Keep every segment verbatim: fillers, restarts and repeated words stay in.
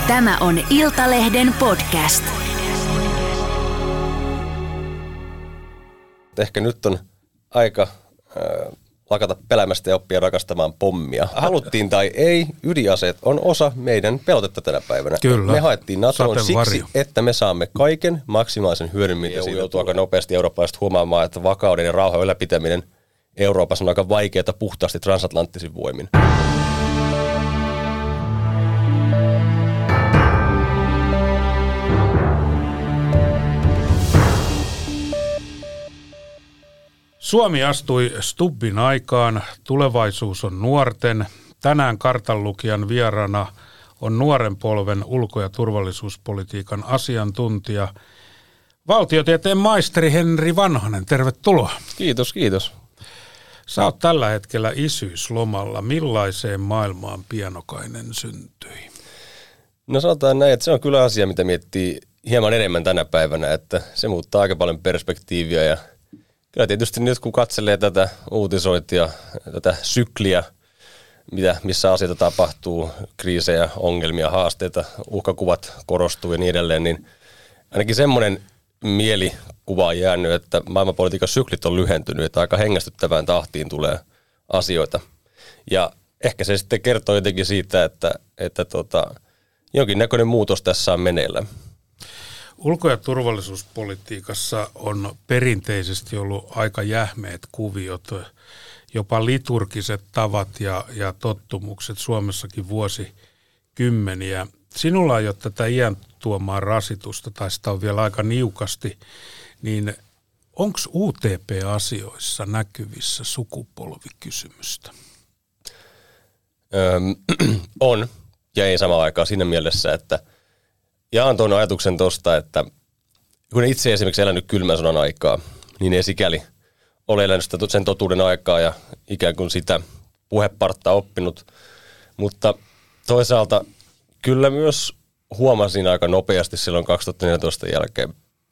Tämä on Iltalehden podcast. Ehkä nyt on aika äh, lakata pelämästä ja oppia rakastamaan pommia. Haluttiin tai ei, ydinaseet on osa meidän pelotetta tänä päivänä. Kyllä. Me haettiin NATOon siksi, Sateenvarjo. että me saamme kaiken maksimaalisen hyödyn, mitä siitä joutuu aika nopeasti eurooppalaiset huomaamaan, että vakauden ja rauhan ylläpitäminen Euroopassa on aika vaikeaa puhtaasti transatlanttisin voimin. Suomi astui Stubbin aikaan. Tulevaisuus on nuorten. Tänään kartanlukijan vieraana on nuoren polven ulko- ja turvallisuuspolitiikan asiantuntija, valtiotieteen maisteri Henri Vanhanen. Tervetuloa. Kiitos, kiitos. Sä oot tällä hetkellä isyyslomalla. Millaiseen maailmaan Pienokainen syntyi? No sanotaan näin, että se on kyllä asia, mitä miettii hieman enemmän tänä päivänä, että se muuttaa aika paljon perspektiiviä ja kyllä tietysti nyt kun katselee tätä uutisointia, tätä sykliä, mitä, missä asioita tapahtuu, kriisejä, ongelmia, haasteita, uhkakuvat korostuu ja niin edelleen, niin ainakin semmoinen mielikuva on jäänyt, että maailmanpolitiikan syklit on lyhentynyt, että aika hengästyttävään tahtiin tulee asioita. Ja ehkä se sitten kertoo jotenkin siitä, että, että tota, jonkinnäköinen muutos tässä on meneillä. Ulko- ja turvallisuuspolitiikassa on perinteisesti ollut aika jähmeät kuviot, jopa liturgiset tavat ja, ja tottumukset Suomessakin vuosikymmeniä. Sinulla ei ole tätä iän tuomaa rasitusta, tai sitä on vielä aika niukasti, niin onko U T P-asioissa näkyvissä sukupolvikysymystä? Öm, on, ja ei samaan aikaan siinä mielessä, että jaan tuon ajatuksen tuosta, että kun itse esimerkiksi elänyt kylmän sodan aikaa, niin ei sikäli ole elänyt sen totuuden aikaa ja ikään kuin sitä puheparttaa oppinut. Mutta toisaalta kyllä myös huomasin aika nopeasti silloin kaksituhattaneljätoista jälkeen,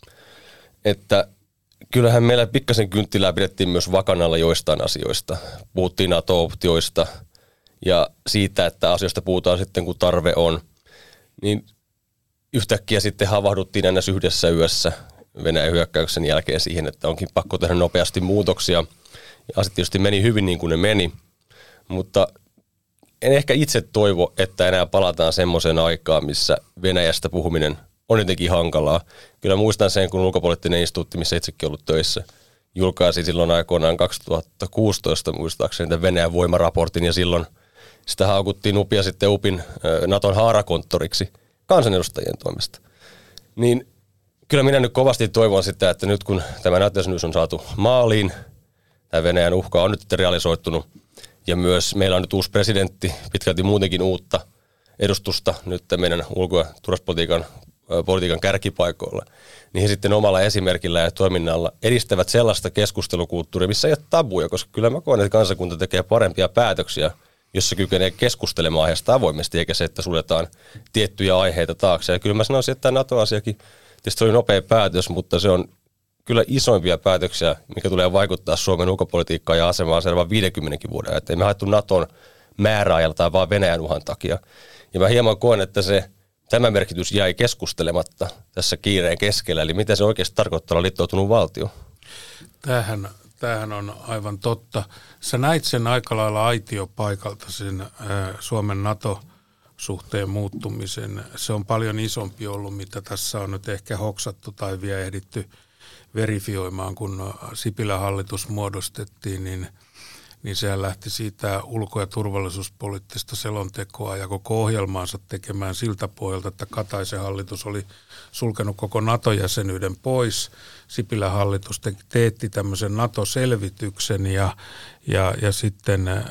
että kyllähän meillä pikkasen kynttilää pidettiin myös vakanalla joistain asioista. Puhuttiin NATO-optioista ja siitä, että asioista puhutaan sitten kun tarve on, niin yhtäkkiä sitten havahduttiin aina yhdessä yössä Venäjän hyökkäyksen jälkeen siihen, että onkin pakko tehdä nopeasti muutoksia. Ja asiat tietysti meni hyvin niin kuin ne meni, mutta en ehkä itse toivo, että enää palataan semmoiseen aikaan, missä Venäjästä puhuminen on jotenkin hankalaa. Kyllä muistan sen, kun ulkopoliittinen instituutti, missä itsekin ollut töissä, julkaisi silloin aikoinaan kaksituhattakuusitoista muistaakseni tämän Venäjän voimaraportin ja silloin sitä haukuttiin upia sitten UPin Naton haarakonttoriksi kansanedustajien toimesta. Niin kyllä minä nyt kovasti toivon sitä, että nyt kun tämä NATO-jäsenyys on saatu maaliin, tämä Venäjän uhka on nyt realisoitunut, ja myös meillä on nyt uusi presidentti, pitkälti muutenkin uutta edustusta nyt meidän ulko- ja turvallisuuspolitiikan politiikan kärkipaikoilla, niin he sitten omalla esimerkillä ja toiminnalla edistävät sellaista keskustelukulttuuria, missä ei ole tabuja, koska kyllä mä koen, että kansakunta tekee parempia päätöksiä, jossa kykenee keskustelemaan aiheesta avoimesti, eikä se, että suljetaan tiettyjä aiheita taakse. Ja kyllä mä sanoisin, että tämä NATO-asiakin tietysti oli nopea päätös, mutta se on kyllä isoimpia päätöksiä, mikä tulee vaikuttaa Suomen ulkopolitiikkaan ja asemaan seuraavan viidenkymmenenkin vuoden. Että ei me haettu Naton määräajalla tai vaan Venäjän uhan takia. Ja mä hieman koen, että se, tämä merkitys jäi keskustelematta tässä kiireen keskellä. Eli mitä se oikeasti tarkoittaa olla liittoutunut valtio? Tämähän, tämähän on aivan totta. Sä näit sen aika lailla aitiopaikalta sen ää, Suomen NATO-suhteen muuttumisen. Se on paljon isompi ollut, mitä tässä on nyt ehkä hoksattu tai vielä ehditty verifioimaan, kun Sipilän hallitus muodostettiin, niin, niin sehän lähti siitä ulko- ja turvallisuuspoliittista selontekoa ja koko ohjelmaansa tekemään siltä pohjalta, että Kataisen hallitus oli sulkenut koko NATO-jäsenyyden pois. Sipilän hallitus te- teetti tämmöisen NATO-selvityksen ja, ja, ja sitten äh,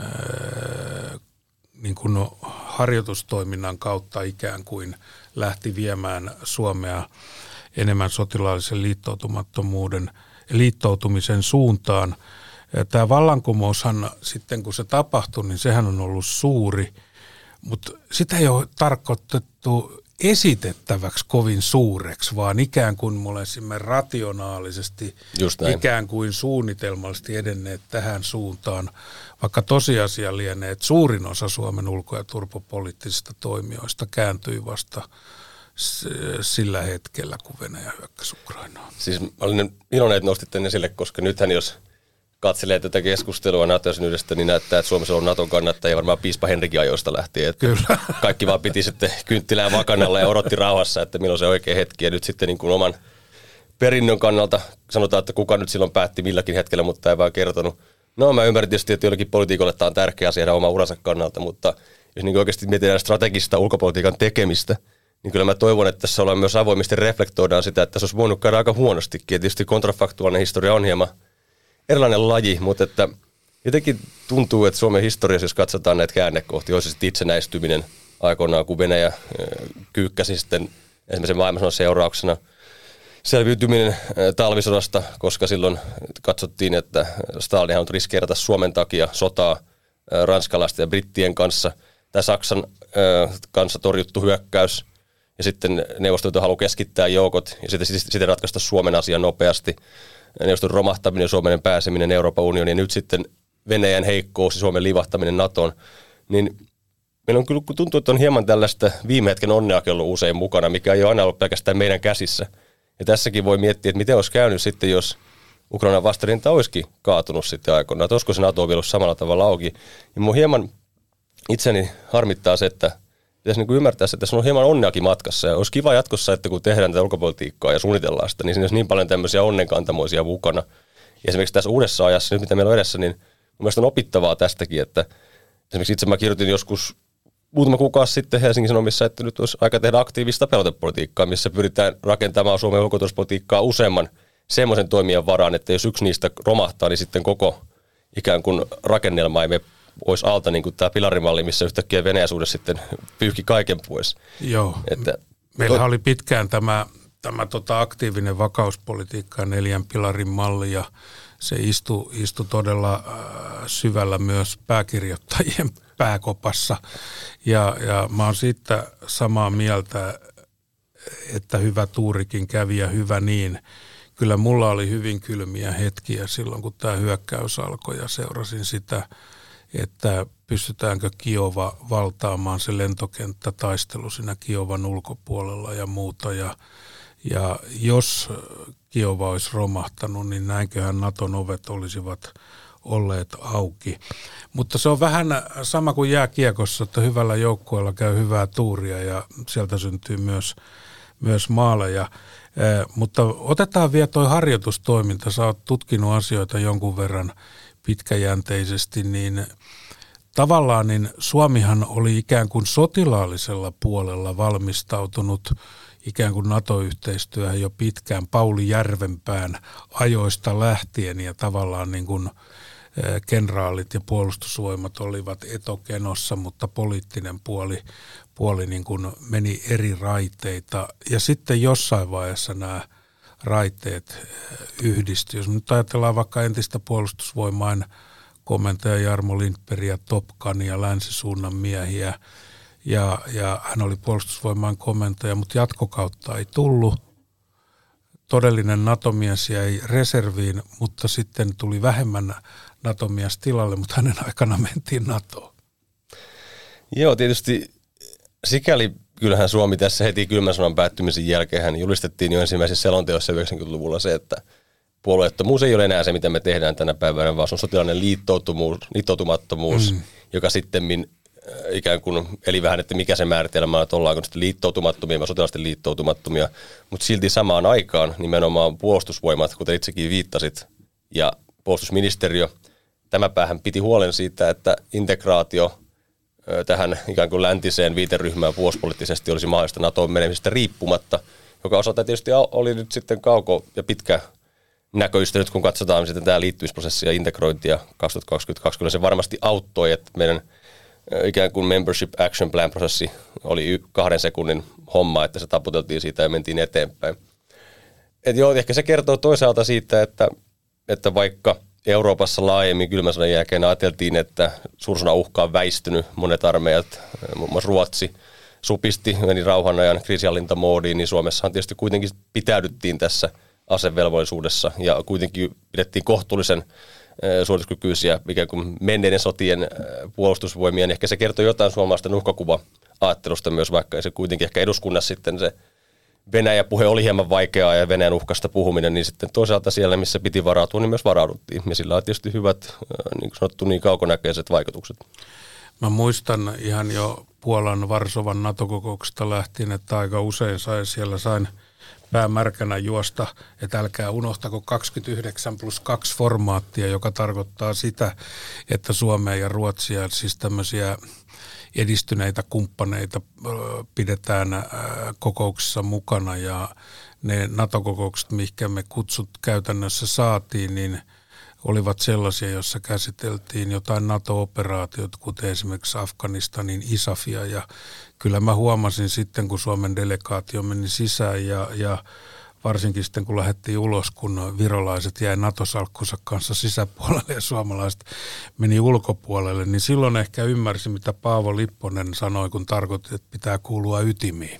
niin kuin harjoitustoiminnan kautta ikään kuin lähti viemään Suomea enemmän sotilaallisen liittoutumattomuuden, liittoutumisen suuntaan. Tämä vallankumoushan sitten, kun se tapahtui, niin sehän on ollut suuri, mutta sitä ei ole tarkoitettu esitettäväksi kovin suureksi, vaan ikään kuin me olisimme rationaalisesti, ikään kuin suunnitelmallisesti edenneet tähän suuntaan, vaikka tosiasia lienee, että suurin osa Suomen ulko- ja turvapoliittisista toimijoista kääntyi vasta sillä hetkellä, kun Venäjä hyökkäsi Ukrainaan. Siis mä olin iloinen, että nostit tämän esille, koska nythän jos katselee tätä keskustelua NATO-jäsenyydestä, niin näyttää, että Suomessa on Naton kannattaja varmaan piispa Henrikin ajoista lähtien. Että kyllä. Kaikki vaan piti sitten kynttilään vakanalla ja odotti rauhassa, että milloin se oikea hetki. Ja nyt sitten niin kuin oman perinnön kannalta sanotaan, että kuka nyt silloin päätti milläkin hetkellä, mutta ei vaan kertonut. No mä ymmärrän tietysti, että joillekin politiikolle tämä on tärkeä asia oma uransa kannalta, mutta jos niin oikeasti mietitään strategista ulkopolitiikan tekemistä, niin kyllä mä toivon, että tässä ollaan myös avoimesti reflektoidaan sitä, että tässä olisi voinut käydä aika huonostikin. Ja tietysti kontrafaktuaalinen historia on hieman erilainen laji, mutta että jotenkin tuntuu, että Suomen historiassa, jos katsotaan näitä käännekohtia, olisi sitten itsenäistyminen aikoinaan, kun Venäjä kyykkäsi sitten esimerkiksi maailmansodan seurauksena selviytyminen talvisodasta, koska silloin katsottiin, että Stalin halunnut riskeerata Suomen takia sotaa ranskalaisten ja brittien kanssa. Tämä Saksan kanssa torjuttu hyökkäys ja sitten Neuvostoliiton halu keskittää joukot ja sitten, sitten ratkaista Suomen asia nopeasti. Neuvoston romahtaminen, Suomen pääseminen Euroopan unioniin ja nyt sitten Venäjän heikkous ja Suomen livahtaminen NATOon, niin meillä on kyllä tuntuu, että on hieman tällaista viime hetken onneakin ollut usein mukana, mikä ei ole aina ollut pelkästään meidän käsissä. Ja tässäkin voi miettiä, että miten olisi käynyt sitten, jos Ukrainan vastarinta olisikin kaatunut sitten aikoinaan, että olisiko se NATO vielä samalla tavalla auki. Ja minun hieman itseni harmittaa se, että pitäisi niin kuin ymmärtää, että tässä on hieman onneakin matkassa. Ja olisi kiva jatkossa, että kun tehdään tätä ulkopolitiikkaa ja suunnitellaan sitä, niin siinä olisi niin paljon tämmöisiä onnenkantamoisia mukana. Ja esimerkiksi tässä uudessa ajassa, nyt mitä meillä on edessä, niin mun mielestä on opittavaa tästäkin, että esimerkiksi itse mä kirjoitin joskus muutama kuukausi sitten Helsingin Sanomissa, että nyt olisi aika tehdä aktiivista pelotepolitiikkaa, missä pyritään rakentamaan Suomen ulkoturvallisuuspolitiikkaa useamman semmoisen toimijan varaan, että jos yksi niistä romahtaa, niin sitten koko ikään kuin rakennelma ei mene olisi alta, niin kuin tämä pilarimalli, missä yhtäkkiä Venäjä suhde sitten pyyhki kaiken pois. Joo. Että, meillä to... oli pitkään tämä, tämä tota aktiivinen vakauspolitiikka ja neljän pilarin malli, ja se istui, istui todella äh, syvällä myös pääkirjoittajien pääkopassa. Ja, ja mä oon siitä samaa mieltä, että hyvä tuurikin kävi ja hyvä niin. Kyllä mulla oli hyvin kylmiä hetkiä silloin, kun tämä hyökkäys alkoi ja seurasin sitä, että pystytäänkö Kiova valtaamaan se lentokenttätaistelu siinä Kiovan ulkopuolella ja muuta. Ja, ja jos Kiova olisi romahtanut, niin näinköhän Naton ovet olisivat olleet auki. Mutta se on vähän sama kuin jääkiekossa, että hyvällä joukkueella käy hyvää tuuria ja sieltä syntyy myös, myös maaleja. Eh, mutta otetaan vielä toi harjoitustoiminta. Sä oot tutkinut asioita jonkun verran pitkäjänteisesti, niin tavallaan niin Suomihan oli ikään kuin sotilaallisella puolella valmistautunut ikään kuin NATO-yhteistyöhön jo pitkään Pauli Järvenpään ajoista lähtien, ja tavallaan niin kuin kenraalit ja puolustusvoimat olivat etokenossa, mutta poliittinen puoli, puoli niin kuin meni eri raiteita. Ja sitten jossain vaiheessa nämä raiteet yhdistyi. Jos nyt ajatellaan vaikka entistä puolustusvoimain komentaja Jarmo Lindbergia, Top Gunia, länsisuunnan miehiä, ja, ja hän oli puolustusvoimain komentaja, mutta jatkokautta ei tullut. Todellinen NATO-mies jäi reserviin, mutta sitten tuli vähemmän NATO-mies tilalle, mutta hänen aikana mentiin NATOon. Joo, tietysti sikäli kyllähän Suomi tässä heti kylmän sodan päättymisen jälkeen hän julistettiin jo ensimmäisessä selonteossa yhdeksänkymmentäluvulla se, että puolueettomuus ei ole enää se, mitä me tehdään tänä päivänä, vaan se on sotilainen liittoutumus, liittoutumattomuus, mm. joka sitten ikään kuin eli vähän, että mikä se määritelmä on, että ollaanko sitten liittoutumattomia vai sotilaisten liittoutumattomia, mutta silti samaan aikaan nimenomaan puolustusvoimat, kuten itsekin viittasit, ja puolustusministeriö, tämä päähän piti huolen siitä, että integraatio tähän ikään kuin läntiseen viiteryhmään puolustuspoliittisesti olisi mahdollista NATOon menemisestä riippumatta, joka osalta tietysti oli nyt sitten kauko ja pitkä näköistä nyt, kun katsotaan sitten tämä liittymisprosessi ja integrointia kaksituhattakaksikymmentäkaksi, kyllä se varmasti auttoi, että meidän ikään kuin membership action plan prosessi oli kahden sekunnin homma, että se taputeltiin siitä ja mentiin eteenpäin. Et joo, ehkä se kertoo toisaalta siitä, että, että vaikka Euroopassa laajemmin kylmän sodan jälkeen ajateltiin, että suursodan uhka on väistynyt. Monet armeijat, muun muassa Ruotsi, supisti, meni rauhanajan kriisinhallintamoodiin, niin Suomessahan tietysti kuitenkin pitäydyttiin tässä asevelvollisuudessa ja kuitenkin pidettiin kohtuullisen suorituskykyisiä ikään kuin menneiden sotien puolustusvoimia. Ehkä se kertoo jotain suomalaisten uhkakuva-ajattelusta myös, vaikka se kuitenkin ehkä eduskunnassa sitten se Venäjä-puhe oli hieman vaikeaa ja Venäjän uhkasta puhuminen, niin sitten toisaalta siellä, missä piti varautua, niin myös varauduttiin. Ja sillä on tietysti hyvät, niin kuin sanottu, niin kaukonäköiset vaikutukset. Mä muistan ihan jo Puolan Varsovan NATO-kokouksesta lähtien, että aika usein sai, siellä sain päämärkänä juosta, että älkää unohtako kaksikymmentäyhdeksän plus kaksi formaattia, joka tarkoittaa sitä, että Suomea ja Ruotsia, siis tämmöisiä edistyneitä kumppaneita pidetään kokouksissa mukana ja ne NATO-kokoukset, mihinkä me kutsut käytännössä saatiin, niin olivat sellaisia, joissa käsiteltiin jotain NATO-operaatiot, kuten esimerkiksi Afganistanin ISAFia ja kyllä mä huomasin sitten, kun Suomen delegaatio meni sisään ja, ja varsinkin sitten, kun lähdettiin ulos, kun virolaiset jäi NATO-salkkunsa kanssa sisäpuolelle ja suomalaiset meni ulkopuolelle, niin silloin ehkä ymmärsin, mitä Paavo Lipponen sanoi, kun tarkoitti, että pitää kuulua ytimiin.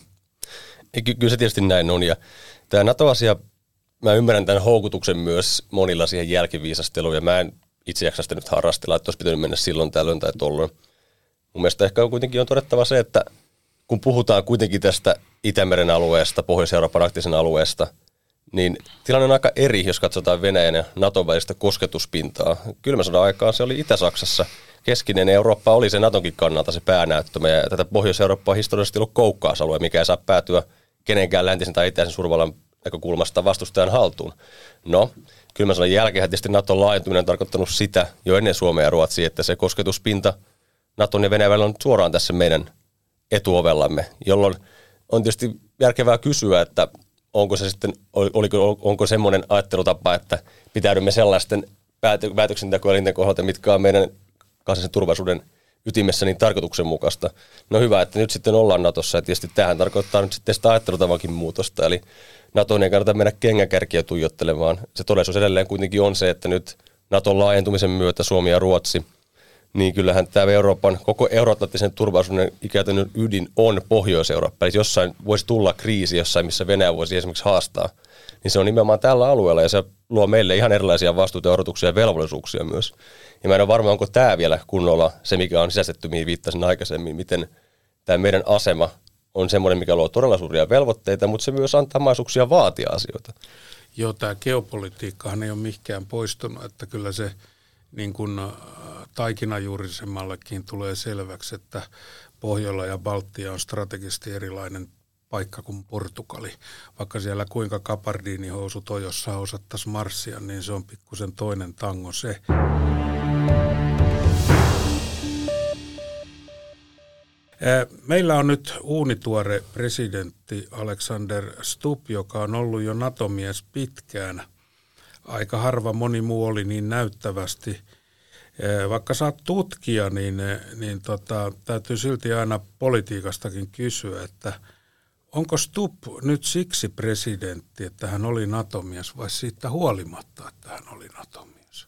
Ky- kyllä se tietysti näin on. Ja tämä NATO-asia, mä ymmärrän tämän houkutuksen myös monilla siihen jälkiviisasteluun, ja mä en itse jaksa sitä nyt harrastella, että olisi pitänyt mennä silloin tällöin tai tolloin. Mun mielestä ehkä on kuitenkin on todettava se, että kun puhutaan kuitenkin tästä Itämeren alueesta, Pohjois-Euroopan arktisen alueesta, niin tilanne on aika eri, jos katsotaan Venäjän ja Naton välistä kosketuspintaa. Kylmän sodan aikaan se oli Itä-Saksassa. Keskinen Eurooppa oli se Natonkin kannalta se päänäyttämä, ja tätä Pohjois-Eurooppaa on historiallisesti ollut koukkausalue, mikä ei saa päätyä kenenkään läntisen tai itäisen suurvallan näkökulmasta vastustajan haltuun. No, kylmän sodan jälkeen tietysti Naton laajentuminen on tarkoittanut sitä jo ennen Suomea ja Ruotsia, että se kosketuspinta Naton ja Venäjän välillä on suoraan tässä meidän etuovellamme, jolloin on tietysti järkevää kysyä, että onko se sitten, oliko, onko semmoinen ajattelutapa, että pitäydymme sellaisten päätöksentekoelinten kohdalta, mitkä on meidän kansallisen turvallisuuden ytimessä niin tarkoituksenmukaista. No hyvä, että nyt sitten ollaan Natossa, ja tietysti tämähän tarkoittaa nyt sitten sitä ajattelutavankin muutosta, eli Naton ei kannata mennä kengänkärkiä tuijottelemaan. Se todellisuus edelleen kuitenkin on se, että nyt Naton laajentumisen myötä Suomi ja Ruotsi, niin kyllähän tämä Euroopan, koko euroatlanttisen turvallisuuden ikäytännön ydin on Pohjois-Eurooppa. Eli jossain voisi tulla kriisi, jossain missä Venäjä voisi esimerkiksi haastaa, niin se on nimenomaan tällä alueella, ja se luo meille ihan erilaisia vastuuta, odotuksia ja velvollisuuksia myös. Ja mä en ole varma, onko tämä vielä kunnolla se, mikä on sisäistetty, mihin viittasin aikaisemmin, miten tämä meidän asema on semmoinen, mikä luo todella suuria velvoitteita, mutta se myös antaa mahdollisuuksia vaatia asioita. Joo, tämä geopolitiikkahan ei ole mihinkään poistunut, että kyllä se niin kuin taikinajuurisemmallekin tulee selväksi, että Pohjola ja Baltia on strategisesti erilainen paikka kuin Portugali. Vaikka siellä kuinka kapardiinihousut on, jossa osattaisiin marssia, niin se on pikkusen toinen tango se. Meillä on nyt uunituore presidentti Alexander Stubb, joka on ollut jo NATO-mies pitkään. Aika harva moni muu oli niin näyttävästi. Vaikka sä oot tutkija, niin, niin tota, täytyy silti aina politiikastakin kysyä, että onko Stubb nyt siksi presidentti, että hän oli NATO-mies, vai siitä huolimatta, että hän oli NATO-mies?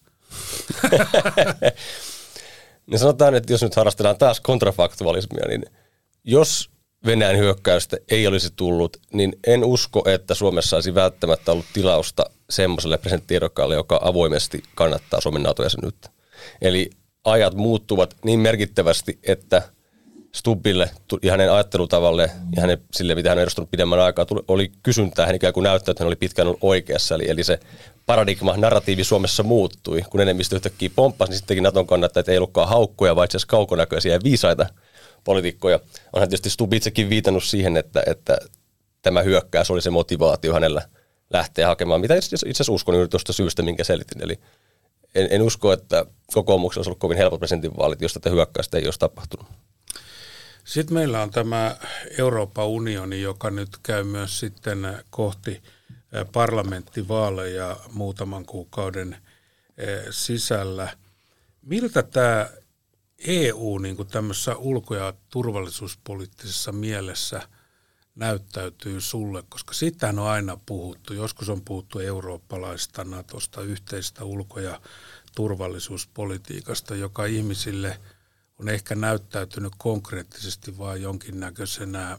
Niin sanotaan, että jos nyt harrastellaan taas kontrafaktualismia, niin jos Venäjän hyökkäystä ei olisi tullut, niin en usko, että Suomessa olisi välttämättä ollut tilausta semmoiselle presidenttiehdokkaille, joka avoimesti kannattaa Suomen NATO-jäsenyyttä. Eli ajat muuttuvat niin merkittävästi, että Stubbille ja hänen ajattelutavalle ja hänen, sille, mitä hän on edustanut pidemmän aikaa, oli kysyntää. Hän ikään kuin näyttää, että hän oli pitkään ollut oikeassa. Eli, eli se paradigma, narratiivi Suomessa muuttui. Kun enemmistö yhtäkkiä pomppasi, niin sittenkin Naton kannattajat ei ollutkaan haukkoja, vaan itse asiassa kaukonäköisiä ja viisaita poliitikkoja. Onhan tietysti Stubb itsekin viitannut siihen, että, että tämä hyökkäys oli se motivaatio hänellä lähteä hakemaan. Mitä itse asiassa uskon juuri tuosta syystä, minkä selitin. Eli en, en usko, että kokoomuksella olisi ollut kovin helpot presidentinvaalit, jos tätä hyökkäystä ei olisi tapahtunut. Sitten meillä on tämä Euroopan unioni, joka nyt käy myös sitten kohti parlamenttivaaleja muutaman kuukauden sisällä. Miltä tämä E U niin kuin tämmöisessä ulko- ja turvallisuuspoliittisessa mielessä näyttäytyy sulle? Koska siitähän on aina puhuttu. Joskus on puhuttu eurooppalaista Natosta, yhteistä ulko- ja turvallisuuspolitiikasta, joka ihmisille on ehkä näyttäytynyt konkreettisesti vain jonkinnäköisenä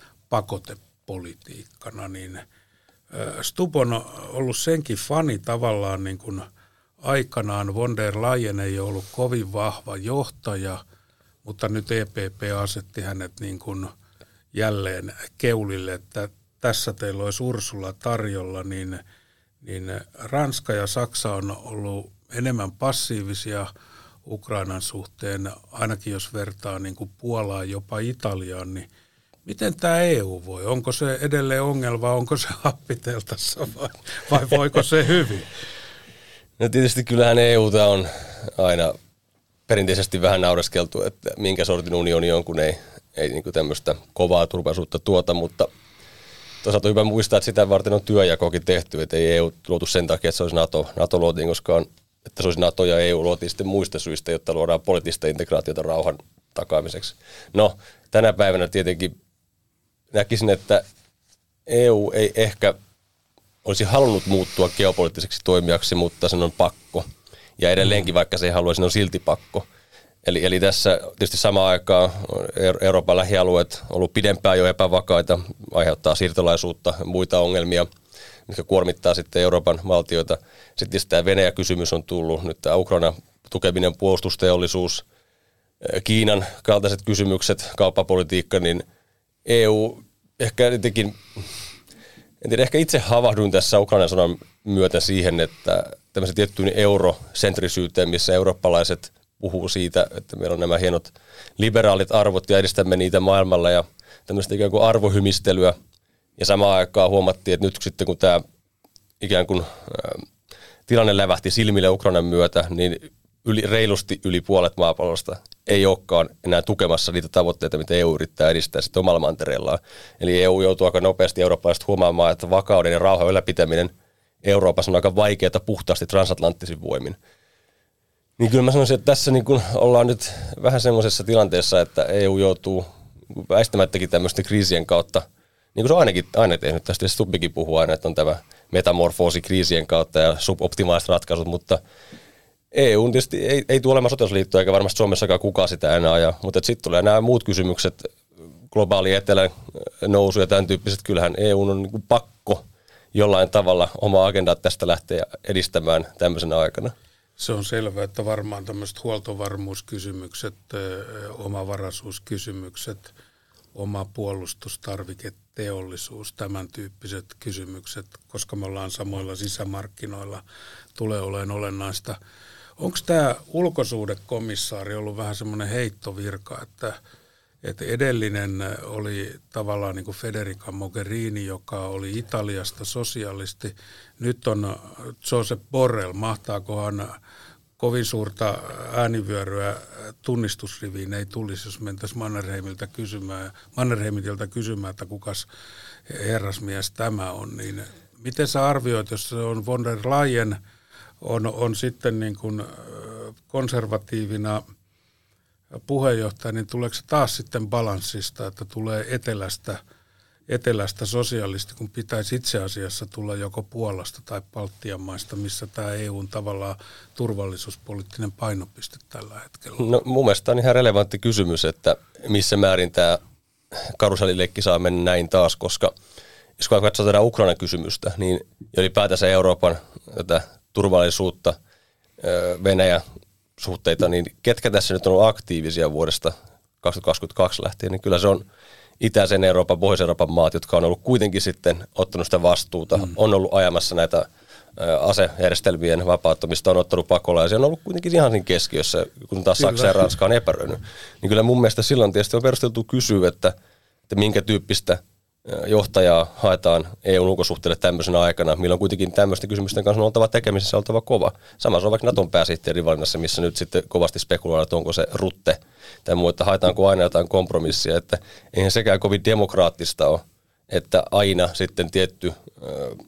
pakotepolitiikkana, niin Stubb on ollut senkin fani tavallaan niin kuin aikanaan. Von der Leyen ei ollut kovin vahva johtaja, mutta nyt E P P asetti hänet niin kuin jälleen keulille, että tässä teillä olisi Ursula tarjolla, niin, niin Ranska ja Saksa on ollut enemmän passiivisia Ukrainan suhteen, ainakin jos vertaa niin kuin Puolaan, jopa Italiaan, niin miten tämä E U voi? Onko se edelleen ongelma, onko se happiteltassa vai, vai voiko se hyvin? No tietysti kyllähän E U:ta on aina perinteisesti vähän naureskeltu, että minkä sortin unioni on, kun ei, ei niin kuin tämmöistä kovaa turvallisuutta tuota, mutta toisaalta on hyvä muistaa, että sitä varten on työjakokin tehty, että ei E U luotu sen takia, että se olisi NATO. NATO luotiin, koska on, että se olisi NATO ja E U luotiin sitten muista syistä, jotta luodaan poliittista integraatiota rauhan takaamiseksi. No, tänä päivänä tietenkin näkisin, että E U ei ehkä olisi halunnut muuttua geopoliittiseksi toimijaksi, mutta sen on pakko. Ja edelleenkin, vaikka se ei halua, sen on silti pakko. Eli, eli tässä tietysti samaan aikaan Euroopan lähialueet on ollut pidempään jo epävakaita, aiheuttaa siirtolaisuutta ja muita ongelmia, mitkä kuormittaa sitten Euroopan valtioita. Sitten tämä Venäjä-kysymys on tullut, nyt tämä Ukraina tukeminen, puolustusteollisuus, Kiinan kaltaiset kysymykset, kauppapolitiikka, niin E U ehkä jotenkin, en tiedä, ehkä itse havahduin tässä Ukrainan sodan myötä siihen, että tämmöisen tiettyyn eurosentrisyyteen, missä eurooppalaiset puhuu siitä, että meillä on nämä hienot liberaalit arvot ja edistämme niitä maailmalla ja tämmöistä ikään kuin arvohymistelyä. Ja samaan aikaan huomattiin, että nyt sitten kun tämä ikään kuin ä, tilanne lävähti silmille Ukrainan myötä, niin yli, reilusti yli puolet maapallosta ei olekaan enää tukemassa niitä tavoitteita, mitä E U yrittää edistää sitten omalla mantereellaan. Eli E U joutuu aika nopeasti eurooppalaiset huomaamaan, että vakauden ja rauhan ylläpitäminen Euroopassa on aika vaikeaa puhtaasti transatlanttisin voimin. Niin kyllä mä sanoisin, että tässä niin kuin ollaan nyt vähän semmoisessa tilanteessa, että E U joutuu väistämättäkin tämmöisten kriisien kautta, niin kuin se on ainakin aina tehnyt, tästä Stubbikin puhuu aina, että on tämä metamorfoosi kriisien kautta ja suboptimaaliset ratkaisut, mutta E U tietysti ei, ei tule olemaan sotilasliittoa, eikä varmasti Suomessakaan kukaan sitä enää aja, mutta sitten tulee nämä muut kysymykset, globaali etelän nousu ja tämän tyyppiset, kyllähän E U on niin kuin pakko jollain tavalla oma agendaa tästä lähteä edistämään tämmöisenä aikana. Se on selvää, että varmaan tämmöiset huoltovarmuuskysymykset, omavaraisuuskysymykset, oma puolustustarviketeollisuus, tämän tyyppiset kysymykset, koska me ollaan samoilla sisämarkkinoilla, tulee olemaan olennaista. Onko tämä ulkosuhdekomissaari ollut vähän semmoinen heittovirka, että, että edellinen oli tavallaan niin kuin Federica Mogherini, joka oli Italiasta sosialisti. Nyt on Josep Borrell. Mahtaakohan kovin suurta äänivyöryä tunnistusriviin ei tulisi, jos mentäisiin Mannerheimilta kysymään, Mannerheimilta kysymään, että kukas herrasmies tämä on. Niin miten sä arvioit, jos se on von der Leyen, on, on sitten niin kuin konservatiivina puheenjohtaja, niin tuleeko se taas sitten balanssista, että tulee etelästä, etelästä sosialisti, kun pitäisi itse asiassa tulla joko Puolasta tai Baltian maista, missä tämä E U:n tavallaan turvallisuuspoliittinen painopiste tällä hetkellä on? No mun mielestä on ihan relevantti kysymys, että missä määrin tämä karusellileikki saa mennä näin taas, koska jos katsotaan tätä Ukrainan kysymystä, niin ylipäätänsä Euroopan tätä turvallisuutta, Venäjä suhteita, niin ketkä tässä nyt on ollut aktiivisia vuodesta kaksituhattakaksikymmentäkaksi lähtien, niin kyllä se on itäisen Euroopan, Pohjois-Euroopan maat, jotka on ollut kuitenkin sitten ottanut sitä vastuuta, mm. on ollut ajamassa näitä asejärjestelmien vapauttamista, on ottanut pakolaisia, on ollut kuitenkin ihan siinä keskiössä, kun taas kyllä. Saksa ja Ranska on epäröinyt. Niin kyllä mun mielestä silloin tietysti on perusteltu kysyä, että, että minkä tyyppistä johtajaa haetaan E U:n ulkosuhteille tämmöisenä aikana, milloin kuitenkin tämmöisten kysymysten kanssa on oltava tekemisissä, oltava kova. Samassa on vaikka Naton pääsihteerin valinnassa, missä nyt sitten kovasti spekuloidaan, että onko se rutte tai muu, että haetaanko aina jotain kompromissia, että eihän sekään kovin demokraattista ole, että aina sitten tietty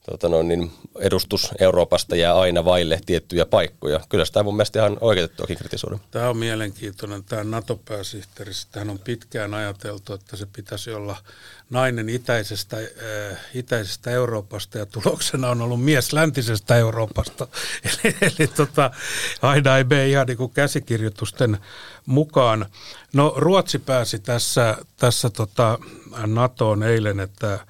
tota noin, niin edustus Euroopasta jää aina vaille tiettyjä paikkoja. Kyllä sitä mun mielestä ihan oikeutettuakin kritisoida. Tämä on mielenkiintoinen. Tämä NATO-pääsihteeri, tähän on pitkään ajateltu, että se pitäisi olla nainen itäisestä, äh, itäisestä Euroopasta ja tuloksena on ollut mies läntisestä Euroopasta. eli eli tota, aina ei mene ihan niin kuin käsikirjoitusten mukaan. No Ruotsi pääsi tässä, tässä tota NATOon eilen, että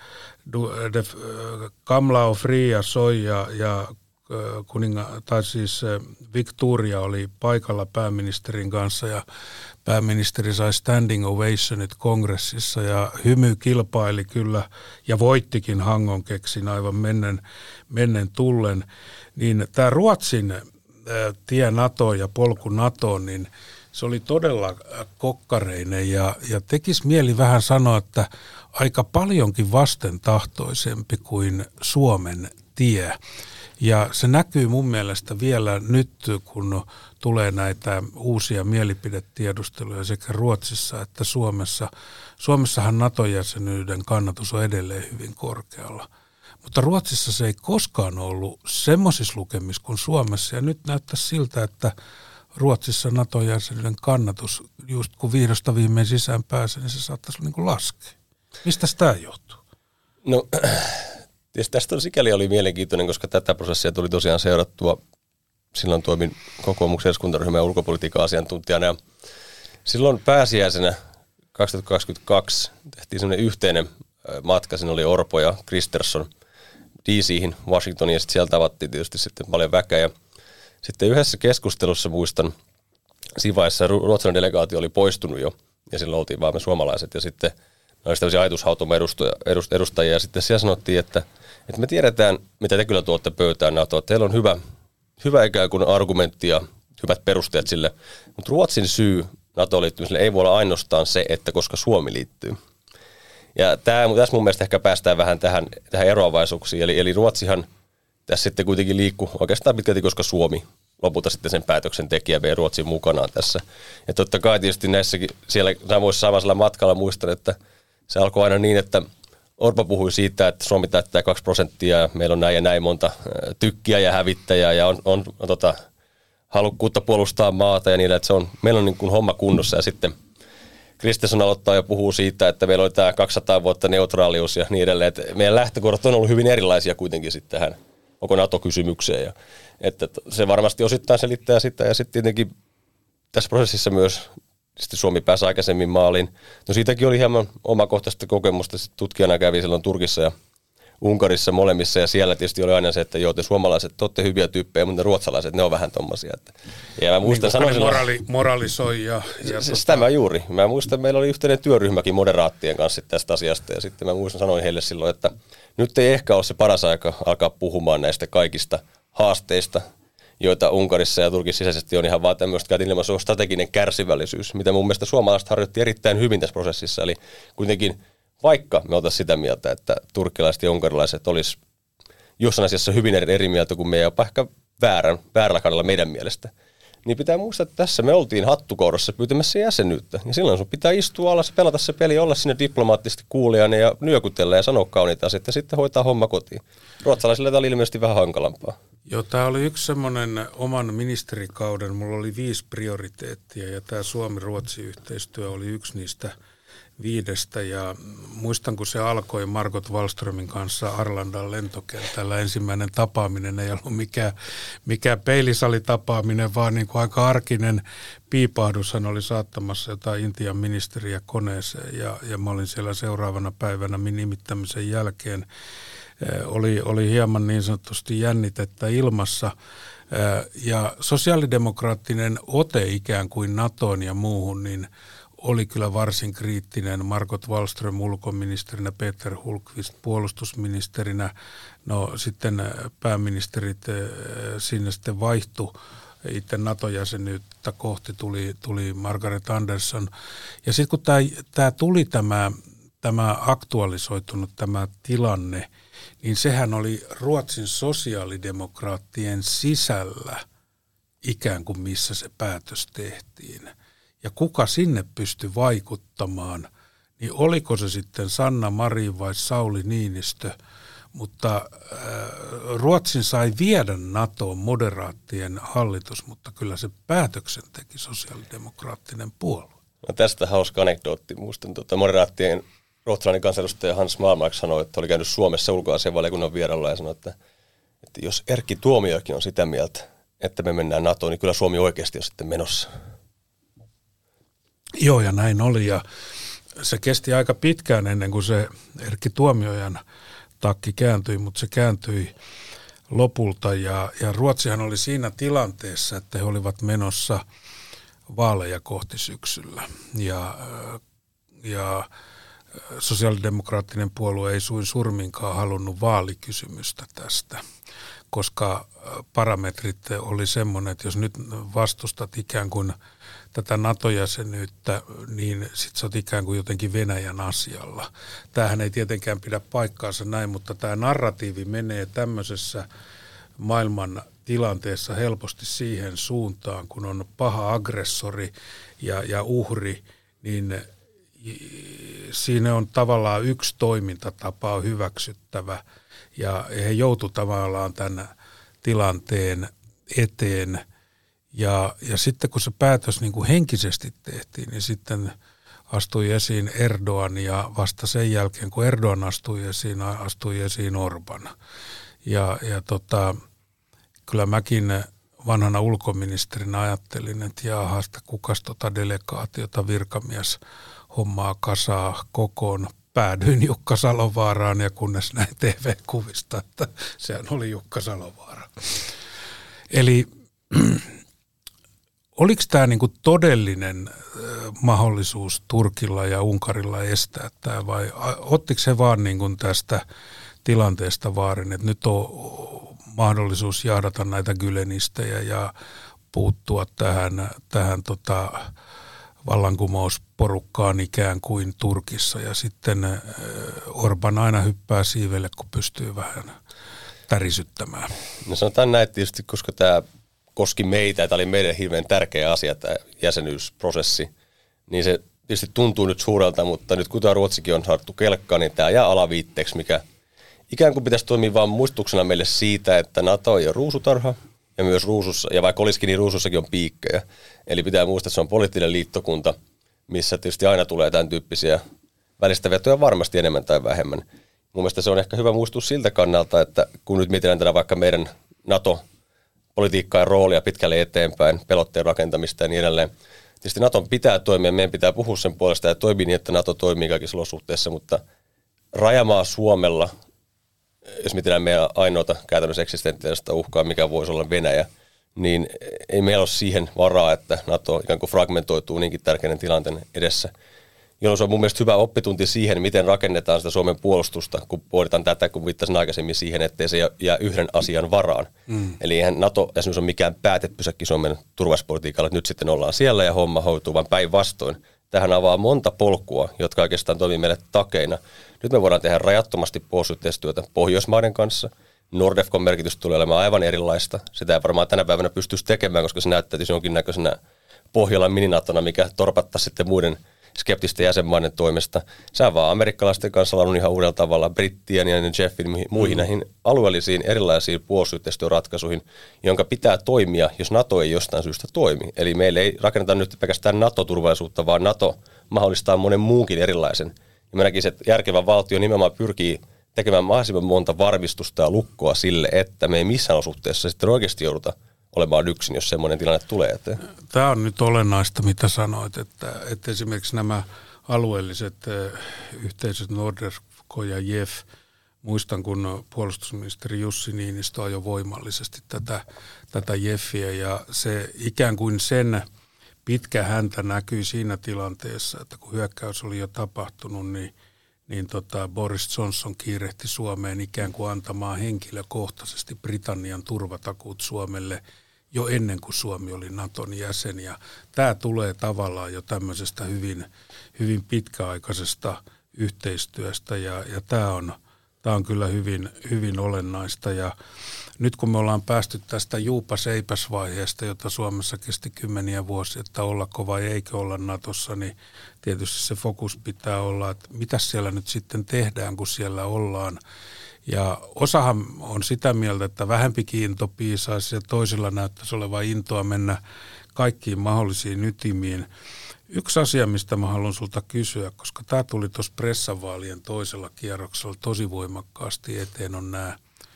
Kamlau Fria Soi ja, ja kuninga, tai siis Victoria oli paikalla pääministerin kanssa ja pääministeri sai standing ovationit kongressissa ja hymy kilpaili kyllä ja voittikin Hangonkeksin aivan mennen, mennen tullen. Niin tämä Ruotsin tie NATOon ja polku NATOon, niin se oli todella kokkareinen ja, ja tekisi mieli vähän sanoa, että aika paljonkin vastentahtoisempi kuin Suomen tie. Ja se näkyy mun mielestä vielä nyt, kun tulee näitä uusia mielipidetiedusteluja sekä Ruotsissa että Suomessa. Suomessahan NATO-jäsenyyden kannatus on edelleen hyvin korkealla. Mutta Ruotsissa se ei koskaan ollut semmoisissa lukemissa kuin Suomessa. Ja nyt näyttää siltä, että Ruotsissa NATO-jäsenyyden kannatus, just kun vihdosta viimein sisään pääsee, niin se saattaisi niin kuin laskea. Mistä tämä johtuu? No, tästä on sikäli oli mielenkiintoinen, koska tätä prosessia tuli tosiaan seurattua. Silloin toimin kokoomuksen eduskuntaryhmän ja ulkopolitiikan asiantuntijana. Ja silloin pääsiäisenä kaksituhattakaksikymmentäkaksi tehtiin semmoinen yhteinen matka. Siinä oli Orpo ja Kristersson D C:hin, Washingtoniin, ja sitten sieltä avattiin tietysti sitten paljon väkeä. Ja sitten yhdessä keskustelussa muistan, siinä vaiheessa ruotsalainen delegaatio oli poistunut jo, ja silloin oltiin vaan me suomalaiset, ja sitten olisi tämmöisiä ajatushautoman edustajia, ja sitten siellä sanottiin, että, että me tiedetään, mitä te kyllä tuotte pöytään NATO, että teillä on hyvä, hyvä ikään kuin argumentti ja hyvät perusteet sille, mutta Ruotsin syy NATOon liittymiselle ei voi olla ainoastaan se, että koska Suomi liittyy. Ja tämä, tässä mun mielestä ehkä päästään vähän tähän, tähän eroavaisuuksiin, eli, eli Ruotsihan tässä sitten kuitenkin liikkuu oikeastaan pitkälti, koska Suomi lopulta sitten sen päätöksen tekijä vei Ruotsin mukanaan tässä. Ja totta kai tietysti näissäkin siellä samoissa samalla matkalla muistan, että se alkoi aina niin, että Orpo puhui siitä, että Suomi täyttää kaksi prosenttia ja meillä on näin ja näin monta tykkiä ja hävittäjää ja on, on, on tota, halukkuutta puolustaa maata ja niillä, että se on, meillä on niin kuin homma kunnossa. Ja sitten Kristersson aloittaa ja puhuu siitä, että meillä oli tämä kaksisataa vuotta neutraalius ja niin edelleen. Että meidän lähtökohdat on ollut hyvin erilaisia kuitenkin sitten tähän koko NATO-kysymykseen. Ja, että se varmasti osittain selittää sitä ja sitten tietenkin tässä prosessissa myös sitten Suomi pääsi aikaisemmin maaliin. No siitäkin oli hieman omakohtaista kokemusta. Sitten tutkijana kävi silloin Turkissa ja Unkarissa molemmissa ja siellä tietysti oli aina se, että joo, te suomalaiset olette hyviä tyyppejä, mutta ne ruotsalaiset, ne on vähän tommosia. Että. Ja mä muistan niin, sanoin moraali, moralisoi ja... ja siis tota... Tämä juuri. Mä muistan, että meillä oli yhteinen työryhmäkin moderaattien kanssa tästä asiasta ja sitten mä muistan, sanoin heille silloin, että nyt ei ehkä ole se paras aika alkaa puhumaan näistä kaikista haasteista, joita Unkarissa ja Turkissa sisäisesti on ihan vaan tämmöistä käytin ilman strateginen kärsivällisyys, mitä mun mielestä suomalaiset harjoitti erittäin hyvin tässä prosessissa. Eli kuitenkin vaikka me oltaisiin sitä mieltä, että turkkilaiset ja unkarilaiset olisi jossain asiassa hyvin eri, eri mieltä kuin me ja jopa ehkä väärän, väärällä kannalla meidän mielestä, niin pitää muistaa, että tässä me oltiin hattukourassa pyytämässä jäsenyyttä. Ja silloin sun pitää istua alas, pelata se peli, olla sinne diplomaattisesti kuulijana ja nyökytellä ja sanoa kauniita asioita ja sitten hoitaa homma kotiin. Ruotsalaisille tämä oli ilmeisesti vähän hankalampaa. Joo, tämä oli yksi semmoinen oman ministerikauden, mulla oli viisi prioriteettia ja tämä Suomi-Ruotsi-yhteistyö oli yksi niistä viidestä ja muistan, kun se alkoi Margot Wallströmin kanssa Arlandan lentokentällä. Ensimmäinen tapaaminen ei ollut mikään, mikään peilisali-tapaaminen, vaan niin kuin aika arkinen piipahdus. Hän oli saattamassa jotain Intian ministeriä koneeseen ja, ja mä olin siellä seuraavana päivänä nimittämisen jälkeen. Oli, oli hieman niin sanotusti jännitettä ilmassa ja sosiaalidemokraattinen ote ikään kuin NATOon ja muuhun, niin oli kyllä varsin kriittinen. Margot Wallström ulkoministerinä, Peter Hultqvist puolustusministerinä. No sitten pääministerit sinne sitten vaihtui. Itse NATO-jäsenyyttä kohti tuli, tuli Margaret Andersson. Ja sitten kun tämä, tämä tuli tämä, tämä aktualisoitunut tämä tilanne, niin sehän oli Ruotsin sosiaalidemokraattien sisällä ikään kuin missä se päätös tehtiin. Ja kuka sinne pystyi vaikuttamaan, niin oliko se sitten Sanna Marin vai Sauli Niinistö Mutta äh, Ruotsin sai viedä NATOon moderaattien hallitus, mutta kyllä se päätöksen teki sosiaalidemokraattinen puolue. No tästä hauska anekdootti. Muistan tuota, moderaattien ruotsalainen kansanedustaja Hans Malmark sanoi, että oli käynyt Suomessa ulkoasianvaliokunnan vieralla ja sanoi, että, että jos Erkki Tuomiojakin on sitä mieltä, että me mennään NATOon, niin kyllä Suomi oikeasti on sitten menossa. Joo, ja näin oli. Ja se kesti aika pitkään ennen kuin se Erkki Tuomiojan takki kääntyi, mutta se kääntyi lopulta. Ja, ja Ruotsihan oli siinä tilanteessa, että he olivat menossa vaaleja kohti syksyllä. Ja, ja sosiaalidemokraattinen puolue ei suin surminkaan halunnut vaalikysymystä tästä, koska parametrit oli semmoinen, että jos nyt vastustat ikään kuin tätä NATO-jäsenyyttä, niin sit sä oot ikään kuin jotenkin Venäjän asialla. Tämähän ei tietenkään pidä paikkaansa näin, mutta tämä narratiivi menee tämmöisessä maailman tilanteessa helposti siihen suuntaan, kun on paha aggressori ja, ja uhri, niin siinä on tavallaan yksi toimintatapa on hyväksyttävä ja he joutu tavallaan tämän tilanteen eteen. Ja, ja sitten kun se päätös niin kuin henkisesti tehtiin, niin sitten astui esiin Erdogan ja vasta sen jälkeen, kun Erdogan astui esiin, astui esiin Orban. Ja, ja tota, kyllä mäkin vanhana ulkoministerinä ajattelin, että jaahas, kukas tota delegaatiota virkamies hommaa kasaa kokoon. Päädyin Jukka Salovaaraan ja kunnes näin T V-kuvista, että sehän oli Jukka Salovaara. Eli oliko tämä niinku todellinen mahdollisuus Turkilla ja Unkarilla estää tämä vai ottiko he vaan niinku tästä tilanteesta vaarin, että nyt on mahdollisuus jahdata näitä gylenistejä ja puuttua tähän, tähän tota vallankumousporukkaan ikään kuin Turkissa ja sitten Orban aina hyppää siivelle, kun pystyy vähän tärisyttämään. No sanotaan näin tietysti, koska tämä koski meitä, tämä oli meidän hirveän tärkeä asia, tämä jäsenyysprosessi, niin se tietysti tuntuu nyt suurelta, mutta nyt kun tämä Ruotsikin on saatu kelkkaan, niin tämä jää alaviitteeksi, mikä ikään kuin pitäisi toimia vain muistutuksena meille siitä, että NATO ei ole ruusutarha, ja myös ruusussa, ja vaikka olisikin, niin ruusussakin on piikkejä. Eli pitää muistaa, että se on poliittinen liittokunta, missä tietysti aina tulee tämän tyyppisiä välistä vetoja varmasti enemmän tai vähemmän. Mun mielestä se on ehkä hyvä muistus siltä kannalta, että kun nyt mietitään tätä vaikka meidän NATO-politiikkaa ja roolia pitkälle eteenpäin, pelotteen rakentamista ja niin edelleen. Tietysti NATOn pitää toimia, meidän pitää puhua sen puolesta ja toimia niin, että NATO toimii kaikissa olosuhteissa, mutta rajamaa Suomella, jos mietitään meidän ainoata käytännössä eksistentiaalista uhkaa, mikä voisi olla Venäjä, niin ei meillä ole siihen varaa, että NATO ikään kuin fragmentoituu niinkin tärkeän tilanteen edessä. Jolloin se on mun mielestä hyvä oppitunti siihen, miten rakennetaan sitä Suomen puolustusta, kun pohditaan tätä, kun viittasin aikaisemmin siihen, ettei se jää yhden asian varaan. Mm. Eli eihän NATO esimerkiksi ole mikään päätepysäkki Suomen turvallisuuspolitiikalla, että nyt sitten ollaan siellä ja homma hoituu, vaan päinvastoin. Tähän avaa monta polkua, jotka oikeastaan toimii meille takeina. Nyt me voidaan tehdä rajattomasti puolustusyhteistyötä Pohjoismaiden kanssa. Nordefcon merkitys tulee olemaan aivan erilaista. Sitä ei varmaan tänä päivänä pystyisi tekemään, koska se näyttäisi jonkinnäköisenä Pohjolan mininatona, mikä torpattaisi sitten muiden skeptisten jäsenmaiden toimesta. Se on vaan amerikkalaisten kanssa laulun ihan uudella tavalla, brittien ja Jeffin muihin mm. näihin alueellisiin erilaisiin puolustusyhteistyöratkaisuihin, jonka pitää toimia, jos NATO ei jostain syystä toimi. Eli meillä ei rakenneta nyt pelkästään NATO-turvallisuutta, vaan NATO mahdollistaa monen muunkin erilaisen. Ja mä näkisin, että järkevä valtio nimenomaan pyrkii tekemään mahdollisimman monta varmistusta ja lukkoa sille, että me ei missään olosuhteessa sitten oikeasti jouduta olemaan yksin, jos semmoinen tilanne tulee eteen. Tämä on nyt olennaista, mitä sanoit, että, että esimerkiksi nämä alueelliset äh, yhteisöt Nordefco ja J E F, muistan kun puolustusministeri Jussi Niinistö ajoi voimallisesti tätä, tätä J E Fia ja se ikään kuin sen pitkä häntä näkyi siinä tilanteessa, että kun hyökkäys oli jo tapahtunut, niin, niin tota Boris Johnson kiirehti Suomeen ikään kuin antamaan henkilökohtaisesti Britannian turvatakuut Suomelle jo ennen kuin Suomi oli Naton jäsen. Ja tämä tulee tavallaan jo tämmöisestä hyvin, hyvin pitkäaikaisesta yhteistyöstä ja, ja tämä on, tämä on kyllä hyvin, hyvin olennaista. Ja nyt kun me ollaan päästy tästä juupas-eipäs-vaiheesta, jota Suomessa kesti kymmeniä vuosia, että ollako vai eikö olla Natossa, niin tietysti se fokus pitää olla, että mitä siellä nyt sitten tehdään, kun siellä ollaan. Ja osahan on sitä mieltä, että vähempikin into piisaisi ja toisilla näyttäisi olevan intoa mennä kaikkiin mahdollisiin ytimiin. Yksi asia, mistä mä haluan sulta kysyä, koska tämä tuli tuossa pressavaalien toisella kierroksella tosi voimakkaasti eteen, on nämä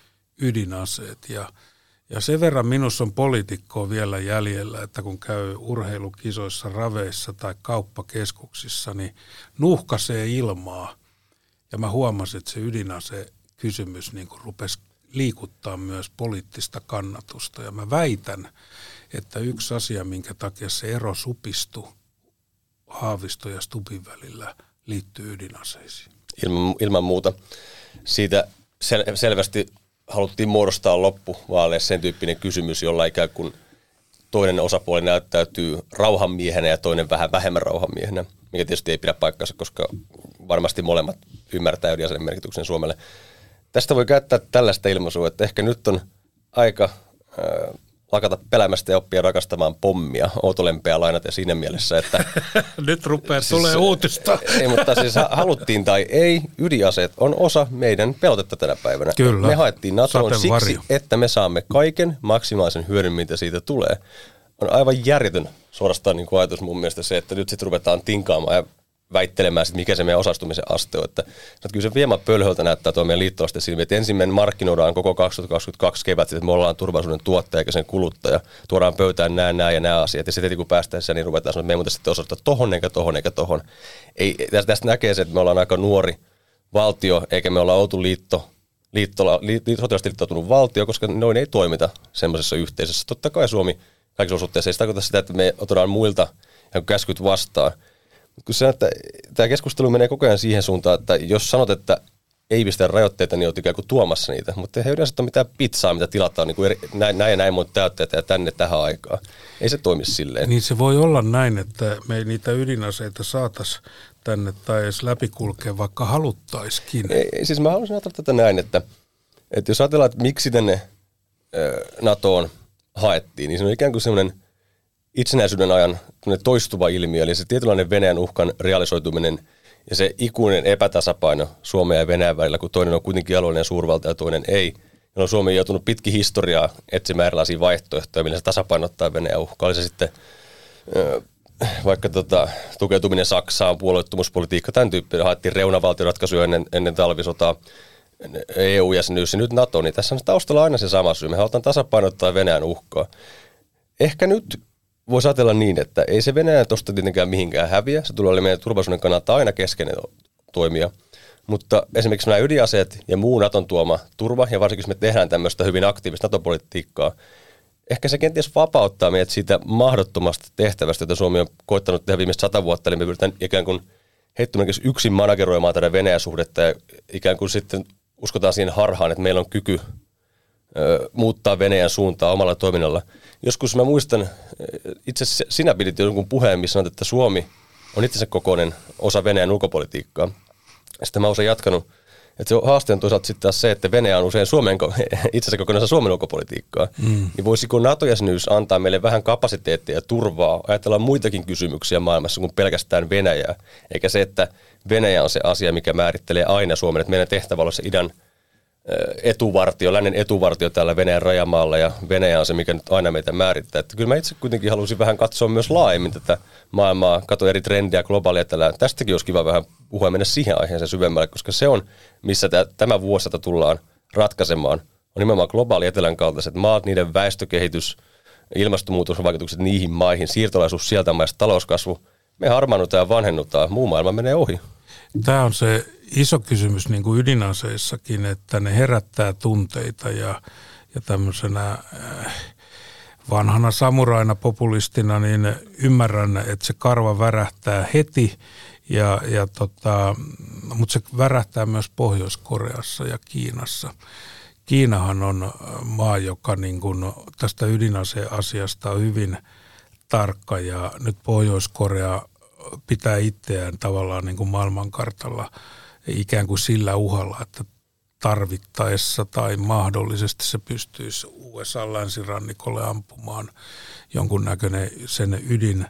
ydinaseet. Ja, ja sen verran minussa on poliitikkoa vielä jäljellä, että kun käy urheilukisoissa, raveissa tai kauppakeskuksissa, niin nuuhkaisee ilmaa. Ja mä huomasin, että se ydinase-kysymys niin kuin rupesi liikuttaa myös poliittista kannatusta. Ja mä väitän, että yksi asia, minkä takia se ero supistui Haavisto ja Stubbin välillä, liittyy ydinaseisiin. Ilman, ilman muuta. Siitä sel- selvästi haluttiin muodostaa loppuvaaleissa sen tyyppinen kysymys, jolla ikään kuin toinen osapuoli näyttäytyy rauhanmiehenä ja toinen vähän vähemmän rauhanmiehenä, mikä tietysti ei pidä paikkansa, koska varmasti molemmat ymmärtää ydinaseen merkityksen Suomelle. Tästä voi käyttää tällaista ilmaisua, että ehkä nyt on aika äh, lakata pelämästä ja oppia rakastamaan pommia, Outo-Lempeä lainaten siinä mielessä, että nyt rupeaa siis, tulee uutista. Ei, mutta siis haluttiin tai ei, ydinaseet on osa meidän pelotetta tänä päivänä. Kyllä. Me haettiin NATOon siksi, Sateenvarjo. että me saamme kaiken maksimaalisen hyödyn, mitä siitä tulee. On aivan järjetön suorastaan niin kuin ajatus mun mielestä se, että nyt sitten ruvetaan tinkaamaan ja väittelemään, että mikä se meidän osastumisen aste on. Että, että kyllä se hieman pölhöltä näyttää tuo meidän liittolaisten silmiin, että ensimmäinen markkinoidaan koko kaksituhattakaksikymmentäkaksi kevät, että me ollaan turvallisuuden tuottaja eikä sen kuluttaja. Tuodaan pöytään nämä, nämä ja nämä asiat. Ja sitten heti kun päästään siellä, niin ruvetaan sanoa, että me ei muuta sitten osoittaa tohon eikä tohon eikä tohon. Ei, tästä näkee se, että me ollaan aika nuori valtio, eikä me olla oltu liitto, liittola, liitto, sotilaasti liittoutunut valtio, koska noin ei toimita semmoisessa yhteisössä. Totta kai Suomi kaikissa osuhteissa ei se tarkoita sitä, että me otetaan muilta käskyt vastaan. Kun se, että tämä keskustelu menee koko ajan siihen suuntaan, että jos sanot, että ei pistä rajoitteita, niin olet ikään kuin tuomassa niitä. Mutta ei yleensä ole mitään pizzaa, mitä tilataan niin kuin eri, näin, näin ja näin monta täytteitä ja tänne tähän aikaan. Ei se toimi silleen. Niin se voi olla näin, että me ei niitä ydinaseita saataisiin tänne tai edes läpikulkea, vaikka haluttaisikin. Ei, ei, siis mä haluaisin ajatella tätä näin, että, että jos ajatellaan, että miksi tänne NATOon haettiin, niin se on ikään kuin semmoinen itsenäisyyden ajan toistuva ilmiö, eli se tietynlainen Venäjän uhkan realisoituminen ja se ikuinen epätasapaino Suomen ja Venäjän välillä, kun toinen on kuitenkin alueellinen suurvalta ja toinen ei, jolloin Suomi on joutunut pitkin historiaa etsimään erilaisia vaihtoehtoja, millä se tasapainottaa Venäjän uhkaa. Oli se sitten vaikka tota, tukeutuminen Saksaan, puolueettomuuspolitiikka, tämän tyyppinen, haettiin reunavaltioratkaisuja ennen, ennen talvisotaa, E U-jäsenyys ja nyt NATO, niin tässä on taustalla aina se sama syy. Me halutaan tasapainottaa Venäjän uhkaa. Ehkä nyt voisi ajatella niin, että ei se Venäjä tuosta tietenkään mihinkään häviä. Se tulee meidän turvallisuuden kannalta aina keskeinen toimija. Mutta esimerkiksi nämä ydinaseet ja muu Naton tuoma turva, ja varsinkin jos me tehdään tämmöistä hyvin aktiivista NATO-politiikkaa, ehkä se kenties vapauttaa meidät siitä mahdottomasta tehtävästä, jota Suomi on koittanut tehdä viimeiset sata vuotta. Eli me pyritään ikään kuin heittomerkissä yksin manageroimaan tätä Venäjä-suhdetta ja ikään kuin sitten uskotaan siihen harhaan, että meillä on kyky ö, muuttaa Venäjän suuntaa omalla toiminnalla. Joskus mä muistan, itse asiassa sinä pidit jonkun puheen, missä sanot, että Suomi on itsensä kokoinen osa Venäjän ulkopolitiikkaa. Sitten mä usein jatkanut, että se haaste on toisaalta sitten taas se, että Venäjä on usein Suomen, itsensä kokoinen osa Suomen ulkopolitiikkaa. Mm. Niin voisiko NATO-jäsenyys antaa meille vähän kapasiteettia ja turvaa, ajatellaan muitakin kysymyksiä maailmassa kuin pelkästään Venäjää, eikä se, että Venäjä on se asia, mikä määrittelee aina Suomen, että meidän tehtävä on se idän etuvartio, lännen etuvartio täällä Venäjän rajamaalla ja Venäjä on se, mikä nyt aina meitä määrittää. Että kyllä mä itse kuitenkin halusin vähän katsoa myös laajemmin tätä maailmaa, katsoa eri trendejä globaalia tällä. Tästäkin olisi kiva vähän puhua ja mennä siihen aiheeseen syvemmälle, koska se on, missä tämä vuosisata tullaan ratkaisemaan, on nimenomaan globaali etelän kaltaiset maat, niiden väestökehitys, ilmastonmuutosvaikutukset niihin maihin, siirtolaisuus sieltä maista, talouskasvu. Me harmaannutaan ja vanhennutaan, muu maailma menee ohi. Tämä on se iso kysymys niin kuin ydinaseissakin, että ne herättää tunteita ja, ja tämmöisenä äh, vanhana samuraina populistina niin ymmärrän, että se karva värähtää heti, ja, ja tota, mutta se värähtää myös Pohjois-Koreassa ja Kiinassa. Kiinahan on maa, joka niin kuin tästä ydinaseasiasta on hyvin tarkka ja nyt Pohjois-Korea pitää itseään tavallaan niin kuin maailmankartalla ikään kuin sillä uhalla, että tarvittaessa tai mahdollisesti se pystyisi U S A-länsirannikolle ampumaan jonkunnäköinen sen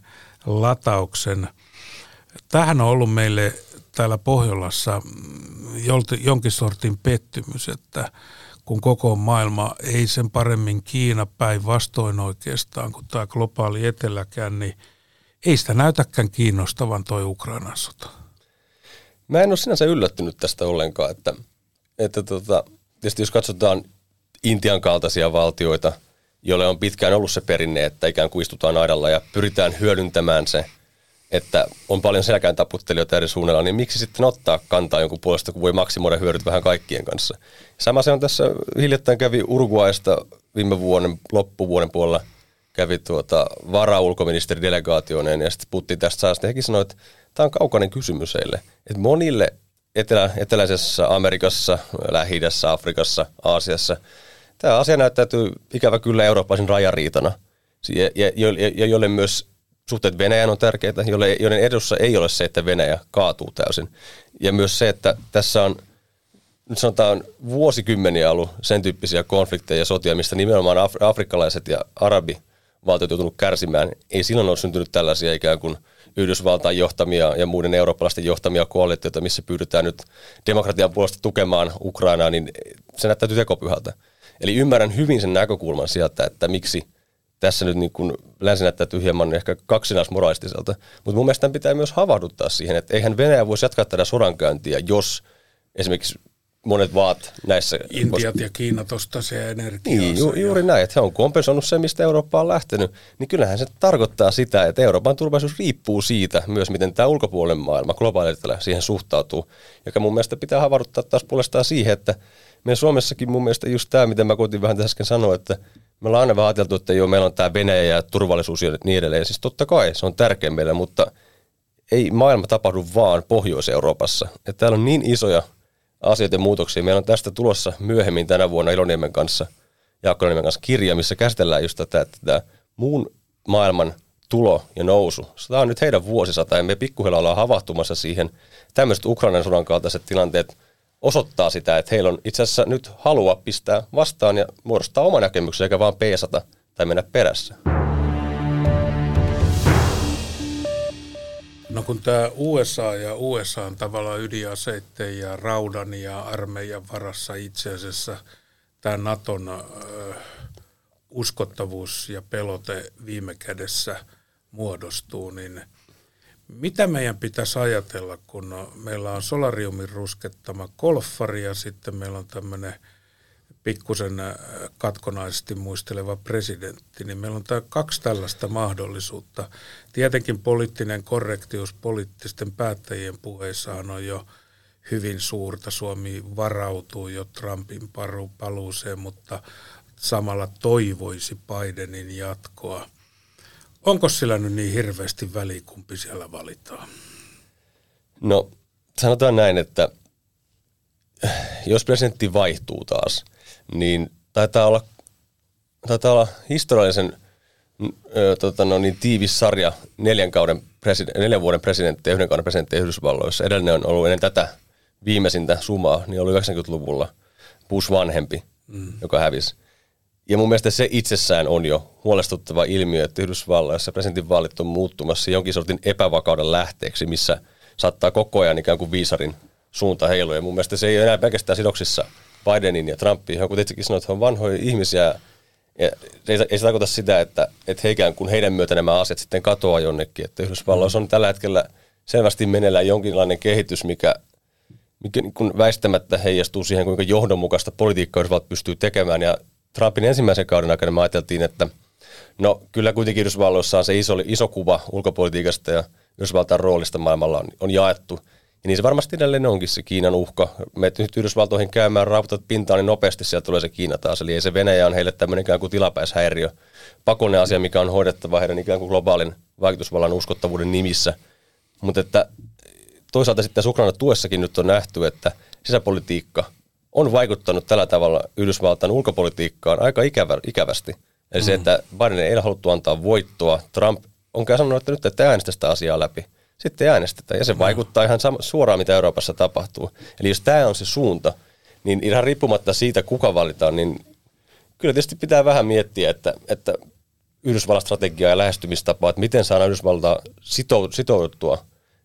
ydinlatauksen. Tämähän on ollut meille täällä Pohjolassa jonkin sortin pettymys, että kun koko maailma ei sen paremmin Kiina päinvastoin oikeastaan kuin tämä globaali eteläkään, niin ei sitä näytäkään kiinnostavan toi Ukrainan sota. Mä en ole sinänsä yllättynyt tästä ollenkaan, että, että tota, tietysti jos katsotaan Intian kaltaisia valtioita, joille on pitkään ollut se perinne, että ikään kuin istutaan aidalla ja pyritään hyödyntämään se, että on paljon selkään taputtelijoita eri suunnalla, niin miksi sitten ottaa kantaa jonkun puolesta, kun voi maksimoida hyödyt vähän kaikkien kanssa. Sama se on tässä, hiljattain kävi Uruguaysta viime vuoden, loppuvuoden puolella, kävi tuota vara-ulkoministeri delegaatioineen ja sitten puhuttiin tästä saasta. Hekin sanoi, että tämä on kaukainen kysymys heille. Että monille etelä, eteläisessä Amerikassa, Lähi-idässä, Afrikassa, Aasiassa, tämä asia näyttäytyy ikävä kyllä eurooppalaisen rajariitana, ja, ja, ja, ja jolle myös suhteet Venäjän on tärkeitä, jolle, joiden edussa ei ole se, että Venäjä kaatuu täysin. Ja myös se, että tässä on, nyt sanotaan, vuosikymmeniä ollut sen tyyppisiä konflikteja ja sotia, mistä nimenomaan af- afrikkalaiset ja arabivaltiot joutunut kärsimään. Ei silloin ole syntynyt tällaisia ikään kuin Yhdysvaltain johtamia ja muiden eurooppalaisten johtamia koalitioita, missä pyydetään nyt demokratian puolesta tukemaan Ukrainaa, niin se näyttäytyy tekopyhältä. Eli ymmärrän hyvin sen näkökulman sieltä, että miksi tässä nyt niin kuin länsi näyttäytyy hieman ehkä kaksinaismoralistiselta. Mutta mun mielestä pitää myös havahduttaa siihen, että eihän Venäjä voisi jatkaa tätä sodankäyntiä, jos esimerkiksi monet maat näissä... Intiat ja Kiinat ostaa se energiaa. Niin, ju, juuri näin, että he on kompensoinut se, mistä Eurooppa on lähtenyt. Niin kyllähän se tarkoittaa sitä, että Euroopan turvallisuus riippuu siitä myös, miten tämä ulkopuolen maailma, globaalilla siihen suhtautuu. Joka mun mielestä pitää havahduttaa taas puolestaan siihen, että meidän Suomessakin mun mielestä just tämä, mitä mä koitin vähän tässä äsken sanoa, että me ollaan aina vähän ajateltu, että joo, meillä on tämä Venäjä ja turvallisuus ja niin edelleen. Siis totta kai, se on tärkeä meille, mutta ei maailma tapahdu vaan Pohjois-Euroopassa. Että täällä on niin isoja asioita ja muutoksia. Meillä on tästä tulossa myöhemmin tänä vuonna Iloniemen kanssa, Jaakko Iloniemen kanssa kirja, missä käsitellään just tätä, että tämä muun maailman tulo ja nousu. Tämä on nyt heidän vuosisata ja me pikkuhiljaa ollaan havahtumassa siihen. Tämmöiset Ukrainan sodan kaltaiset tilanteet osoittaa sitä, että heillä on itse asiassa nyt halua pistää vastaan ja muodostaa oma näkemyksen, eikä vaan peesata tai mennä perässä. No kun tämä U S A ja U S A on tavallaan ydinaseitten ja raudan ja armeijan varassa itse asiassa tämä Naton äh, uskottavuus ja pelote viime kädessä muodostuu, niin mitä meidän pitäisi ajatella, kun meillä on solariumin ruskettama golfari ja sitten meillä on tämmöinen pikkusen katkonaisesti muisteleva presidentti, niin meillä on tämä kaksi tällaista mahdollisuutta. Tietenkin poliittinen korrektius poliittisten päättäjien puheissaan on jo hyvin suurta. Suomi varautuu jo Trumpin paluuseen, mutta samalla toivoisi Bidenin jatkoa. Onko sillä nyt niin hirveästi väliä, kumpi siellä valitaan? No, sanotaan näin, että jos presidentti vaihtuu taas, niin taitaa olla, taitaa olla historiallisen ö, tota no, niin tiivis sarja neljän, kauden president, neljän vuoden presidentti ja yhden kauden presidentti Yhdysvalloissa. Edellinen on ollut ennen tätä viimeisintä sumaa, niin oli yhdeksänkymmentäluvulla Bush vanhempi, mm. joka hävisi. Ja mun mielestä se itsessään on jo huolestuttava ilmiö, että Yhdysvalloissa presidentinvaalit on muuttumassa jonkin sortin epävakauden lähteeksi, missä saattaa koko ajan ikään kuin viisarin suunta heilua. Ja mun mielestä se ei ole enää pelkästään sidoksissa Bidenin ja Trumpiin. Hän kuitenkin sanoi, että he on vanhoja ihmisiä. Ja ei, ei se tarkoita sitä, että, että he ikään kuin heidän myötä nämä asiat sitten katoaa jonnekin. Että Yhdysvalloissa on tällä hetkellä selvästi meneillään jonkinlainen kehitys, mikä, mikä niin kuin väistämättä heijastuu siihen, kuinka johdonmukaista politiikkaa Yhdysvallat pystyy tekemään. Ja Trumpin ensimmäisen kauden aikana me ajateltiin, että no kyllä kuitenkin Yhdysvalloissa on se iso, iso kuva ulkopolitiikasta ja Yhdysvaltain roolista maailmalla on, on jaettu. Ja niin se varmasti edelleen onkin se Kiinan uhka. Meet nyt Yhdysvaltoihin käymään, raaputat pintaan, niin nopeasti sieltä tulee se Kiina taas. Eli ei se Venäjä on heille tämmöinen ikään kuin tilapäishäiriö, pakollinen asia, mikä on hoidettava heidän ikään kuin globaalin vaikutusvallan uskottavuuden nimissä. Mutta että toisaalta sitten tässä Ukrainan tuessakin nyt on nähty, että sisäpolitiikka on vaikuttanut tällä tavalla Yhdysvaltain ulkopolitiikkaan aika ikävä, ikävästi. Eli mm. se, että Biden ei haluttu antaa voittoa. Trump on sanonut, että nyt ette äänestä sitä asiaa läpi. Sitten äänestetään, ja se vaikuttaa ihan suoraan, mitä Euroopassa tapahtuu. Eli jos tämä on se suunta, niin ihan riippumatta siitä, kuka valitaan, niin kyllä tietysti pitää vähän miettiä, että, että Yhdysvallan strategiaa ja lähestymistapaa, että miten saadaan Yhdysvaltaa sitouduttua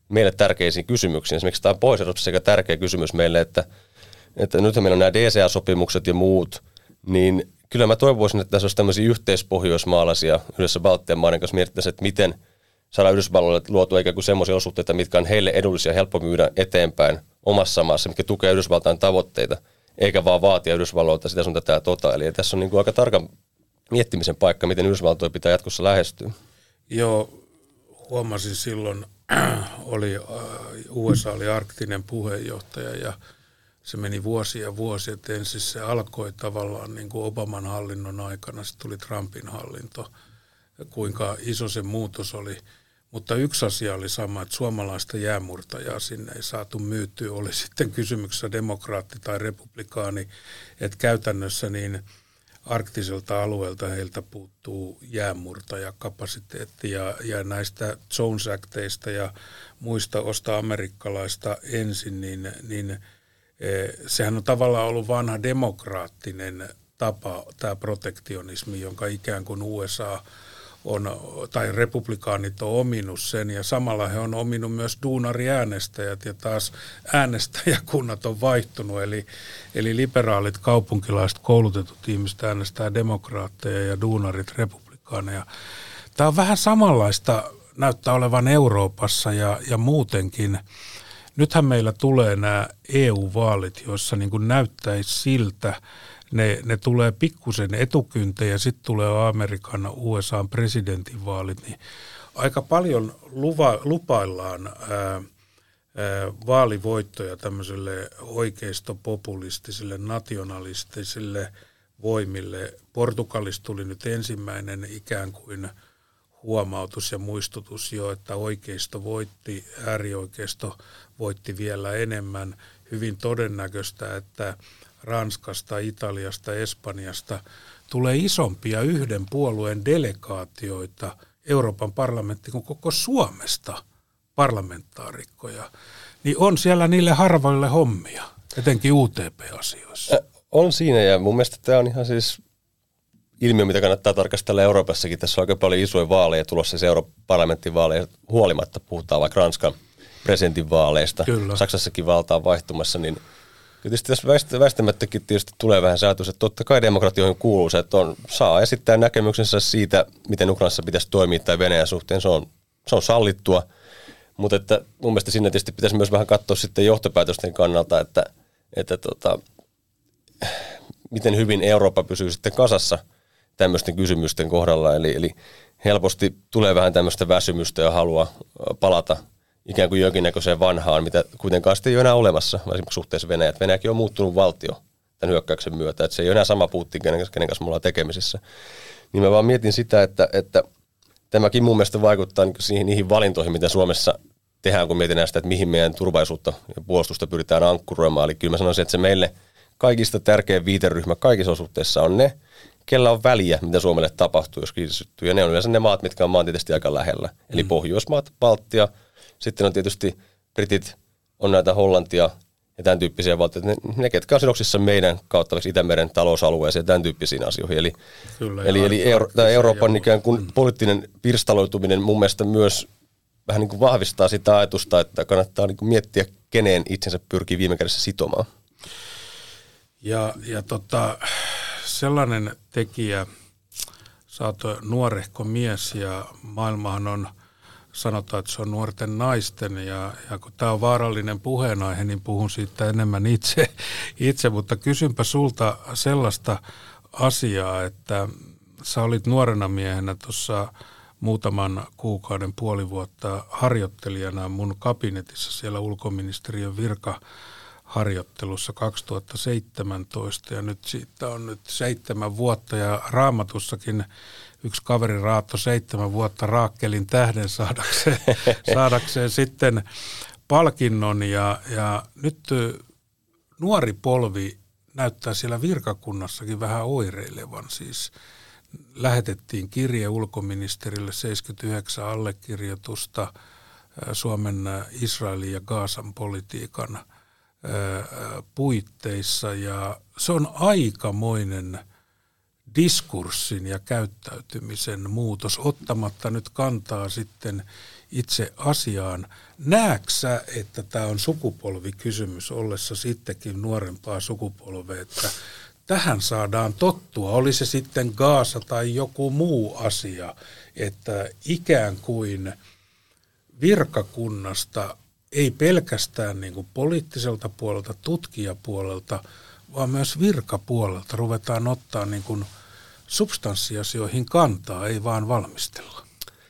meille tärkeisiin kysymyksiin. Esimerkiksi tämä on Pohjois-Euroopassa sekä tärkeä kysymys meille, että, että nyt meillä on nämä D C A-sopimukset ja muut, niin kyllä mä toivoisin, että tässä olisi tämmöisiä yhteispohjoismaalaisia yhdessä Baltian maiden kanssa mietittäisiin, että miten saadaan Yhdysvalloille luotua ikään kuin semmoisia olosuhteita, mitkä on heille edullisia ja helppo myydä eteenpäin omassa maassa, mitkä tukee Yhdysvaltain tavoitteita, eikä vaan vaatia Yhdysvalloilta sitä sun tätä ja tota. Eli tässä on niin kuin aika tarkan miettimisen paikka, miten Yhdysvaltoja pitää jatkossa lähestyä. Joo, huomasin silloin, oli, U S A oli arktinen puheenjohtaja ja se meni vuosia ja vuosia, että ensin se alkoi tavallaan niin kuin Obaman hallinnon aikana, sitten tuli Trumpin hallinto, kuinka iso se muutos oli. Mutta yksi asia oli sama, että suomalaista jäämurtajaa sinne ei saatu myytyä, oli sitten kysymyksessä demokraatti tai republikaani, että käytännössä niin arktiselta alueelta heiltä puuttuu jäämurtajakapasiteetti ja, ja näistä Jones Acteista ja muista osta amerikkalaista ensin, niin, niin sehän on tavallaan ollut vanha demokraattinen tapa, tämä protektionismi, jonka ikään kuin U S A on, tai republikaanit on ominut sen, ja samalla he on ominut myös duunariäänestäjät, ja taas äänestäjäkunnat on vaihtunut, eli, eli liberaalit, kaupunkilaiset, koulutetut ihmiset äänestää demokraatteja ja duunarit republikaaneja. Tämä on vähän samanlaista, näyttää olevan Euroopassa ja, ja muutenkin. Nythän meillä tulee nämä E U-vaalit, joissa niin kuin näyttäisi siltä, ne, ne tulee pikkusen etukynteen ja sitten tulee Amerikan U S A:n presidentinvaalit, niin aika paljon luva, lupaillaan ää, ää, vaalivoittoja tämmöiselle oikeistopopulistisille, nationalistisille voimille. Portugalista tuli nyt ensimmäinen ikään kuin huomautus ja muistutus jo, että oikeisto voitti, äärioikeisto voitti vielä enemmän. Hyvin todennäköistä, että Ranskasta, Italiasta, Espanjasta tulee isompia yhden puolueen delegaatioita Euroopan parlamenttiin kuin koko Suomesta parlamentaarikkoja. Niin on siellä niille harvoille hommia, etenkin U T P-asioissa. Äh, on siinä, ja mun mielestä tämä on ihan siis ilmiö, mitä kannattaa tarkastella Euroopassakin. Tässä on aika paljon isoja vaaleja tulossa, siis Euroopan parlamenttivaaleja huolimatta, puhutaan vaikka Ranskan presidentinvaaleista. Kyllä. Saksassakin valta on vaihtumassa, niin tietysti tässä väistämättäkin tietysti tulee vähän se ajatus, että totta kai demokratioihin kuuluu se, että on, saa esittää näkemyksensä siitä, miten Ukrainassa pitäisi toimia tai Venäjän suhteen. Se on, se on sallittua, mutta että mun mielestä siinä tietysti pitäisi myös vähän katsoa sitten johtopäätösten kannalta, että, että tota, miten hyvin Eurooppa pysyy sitten kasassa tämmöisten kysymysten kohdalla. Eli, eli helposti tulee vähän tämmöistä väsymystä ja halua palata ikään kuin jonkinnäköiseen vanhaan, mitä kuitenkaan sitten ei ole enää olemassa, esimerkiksi suhteessa Venäjä. Venäjäkin on muuttunut valtio tämän hyökkäyksen myötä, että se ei ole enää sama Putin, kenen kanssa, kenen kanssa me ollaan tekemisissä. Niin mä vaan mietin sitä, että, että tämäkin mun mielestä vaikuttaa niihin, niihin valintoihin, mitä Suomessa tehdään, kun mietitään sitä, että mihin meidän turvallisuutta ja puolustusta pyritään ankkuroimaan. Eli kyllä mä sanoisin, että se meille kaikista tärkein viiteryhmä kaikissa olosuhteissa on ne, kellä on väliä, mitä Suomelle tapahtuu, jos kriisi syttyy. Ja ne on yleensä ne maat, mitkä on maantieteellisesti aika lähellä. Eli mm. Pohjoismaat, Baltia, sitten on tietysti Britit, on näitä Hollantia ja tämän tyyppisiä valtioita. Ne, ne ketkä on sidoksissa meidän kautta Itämeren talousalueeseen ja tämän tyyppisiin asioihin. Eli, Kyllä, eli, eli Euro, tämä Euroopan ikään kuin poliittinen pirstaloituminen mun mielestä myös vähän niin kuin vahvistaa sitä ajatusta, että kannattaa niin kuin miettiä, keneen itsensä pyrkii viime kädessä sitomaan. Ja, ja tota, sellainen tekijä, sä oot nuorehko mies ja maailmahan on, sanotaan, että se on nuorten naisten ja, ja kun tämä on vaarallinen puheenaihe, niin puhun siitä enemmän itse, itse, mutta kysynpä sulta sellaista asiaa, että sä olit nuorena miehenä tuossa muutaman kuukauden, puoli vuotta harjoittelijana mun kabinetissa siellä ulkoministeriön virkaharjoittelussa kaksituhattaseitsemäntoista ja nyt siitä on nyt seitsemän vuotta ja Raamatussakin yksi kaveri raattoi seitsemän vuotta Raakkelin tähden saadakseen, saadakseen sitten palkinnon ja, ja nyt nuori polvi näyttää siellä virkakunnassakin vähän oireilevan. Siis lähetettiin kirje ulkoministerille seitsemänkymmentäyhdeksän allekirjoitusta Suomen Israelin ja Gaasan politiikan puitteissa ja se on aikamoinen diskurssin ja käyttäytymisen muutos, ottamatta nyt kantaa sitten itse asiaan. Näetkö sä, että tämä on sukupolvikysymys ollessa sittenkin nuorempaa sukupolvea, että tähän saadaan tottua, oli se sitten Gaasa tai joku muu asia, että ikään kuin virkakunnasta ei pelkästään niin kuin poliittiselta puolelta, tutkijapuolelta, vaan myös virkapuolelta ruvetaan ottaa niin kuin substanssiasioihin kantaa, ei vaan valmistella.